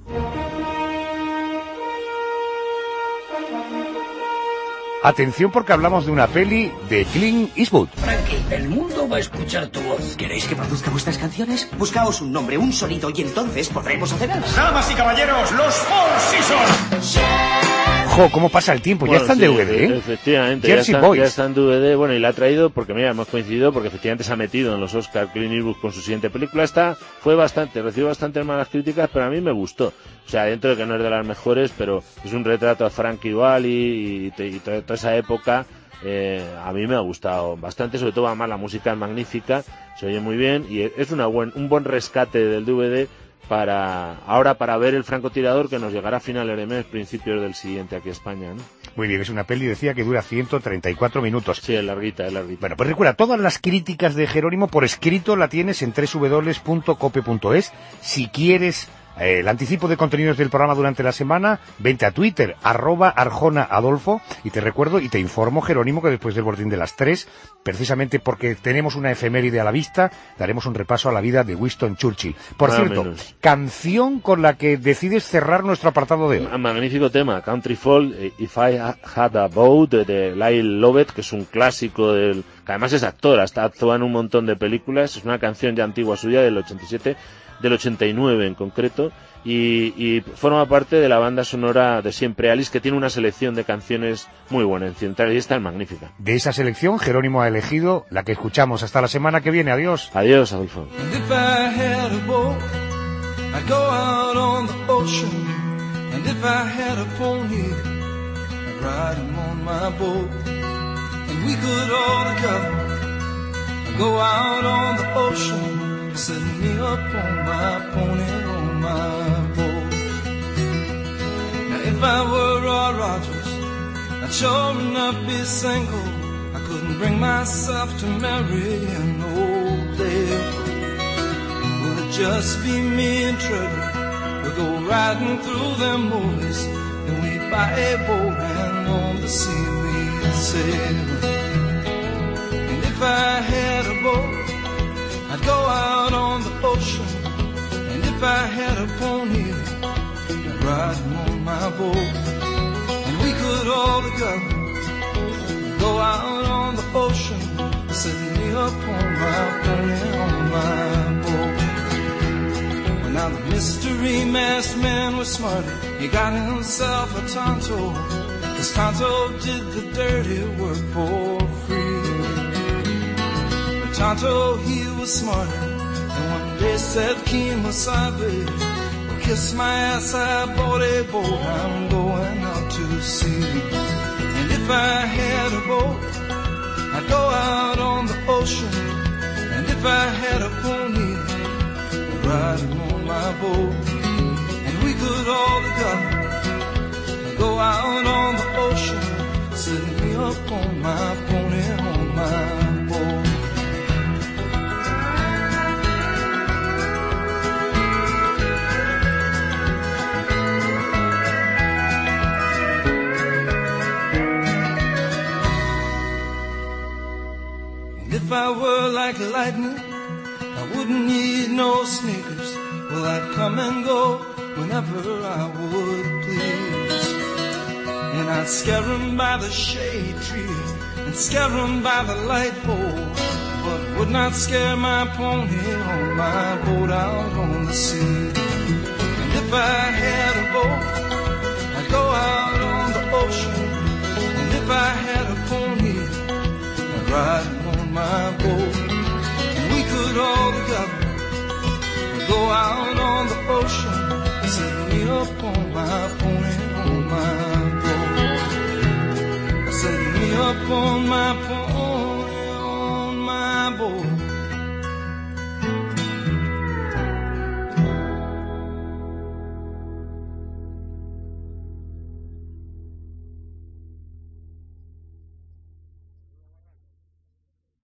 Speaker 3: Atención, porque hablamos de una peli de Clint Eastwood.
Speaker 16: Frankie, el mundo va a escuchar tu voz.
Speaker 13: ¿Queréis que produzca vuestras canciones? Buscaos un nombre, un sonido, y entonces podremos hacer algo.
Speaker 16: Damas y caballeros, los Four Seasons.
Speaker 3: ¡Jo, cómo pasa el tiempo!
Speaker 1: Bueno,
Speaker 3: ya está en DVD, ¿eh?
Speaker 1: Efectivamente, ya está en DVD. Bueno, y la ha traído porque, mira, hemos coincidido porque efectivamente se ha metido en los Oscar Clint Eastwood con su siguiente película. Recibió bastante malas críticas, pero a mí me gustó. O sea, dentro de que no es de las mejores, pero es un retrato a Frankie Valli y toda esa época. A mí me ha gustado bastante, sobre todo además la música es magnífica, se oye muy bien y es un buen rescate del DVD para ver el francotirador, que nos llegará a finales de mes, principios del siguiente aquí a España, ¿no?
Speaker 3: Muy bien, es una peli, decía, que dura 134 minutos.
Speaker 1: Sí, es larguita.
Speaker 3: Bueno, pues recuerda, todas las críticas de Jerónimo por escrito la tienes en www.cope.es. Si quieres el anticipo de contenidos del programa durante la semana, vente a Twitter, @ArjonaAdolfo, y te recuerdo y te informo, Jerónimo, que después del boletín de las 3, precisamente porque tenemos una efeméride a la vista, daremos un repaso a la vida de Winston Churchill. Por cierto, canción con la que decides cerrar nuestro apartado de hoy.
Speaker 1: Un magnífico tema, Countryfall, If I Had a Boat, de Lyle Lovett, que es un clásico que además es actor, hasta actúa en un montón de películas, es una canción ya antigua suya, del 87, del 89 en concreto, y forma parte de la banda sonora de Siempre Alice, que tiene una selección de canciones muy buena en Central, y esta es magnífica.
Speaker 3: De esa selección, Jerónimo ha elegido la que escuchamos. Hasta la semana que viene. Adiós.
Speaker 1: Adiós, Adolfo.
Speaker 23: Set me up on my pony, on my boat. Now if I were Roy Rogers, I'd sure enough be single. I couldn't bring myself to marry an old dame. Would it just be me and Trevor? We'd go riding through them movies, and we'd buy a boat and on the sea we'd sail. And if I had a boat, I'd go out on the ocean, and if I had a pony, I'd ride on my boat, and we could all together go out on the ocean, set me up on my pony, on my boat. Well, now the mystery masked man was smarter, he got himself a Tonto, 'cause Tonto did the dirty work for free. Tonto, he was smarter, and one day said, Kemosabe, well, kiss my ass, I bought a boat, I'm going out to sea. And if I had a boat, I'd go out on the ocean, and if I had a pony, I'd ride on my boat, and we could all together go out on the ocean, set me up on my pony, on my boat. If I were like lightning, I wouldn't need no sneakers. Well, I'd come and go whenever I would please. And I'd scare 'em by the shade tree and scare 'em by the light pole, but would not scare my pony on my boat out on the sea. And if I had a boat, I'd go out on the ocean, and if I had a pony, I'd ride my boat, and we could all together go out on the ocean, set me up on my pony, on my boat, set me up on my pony.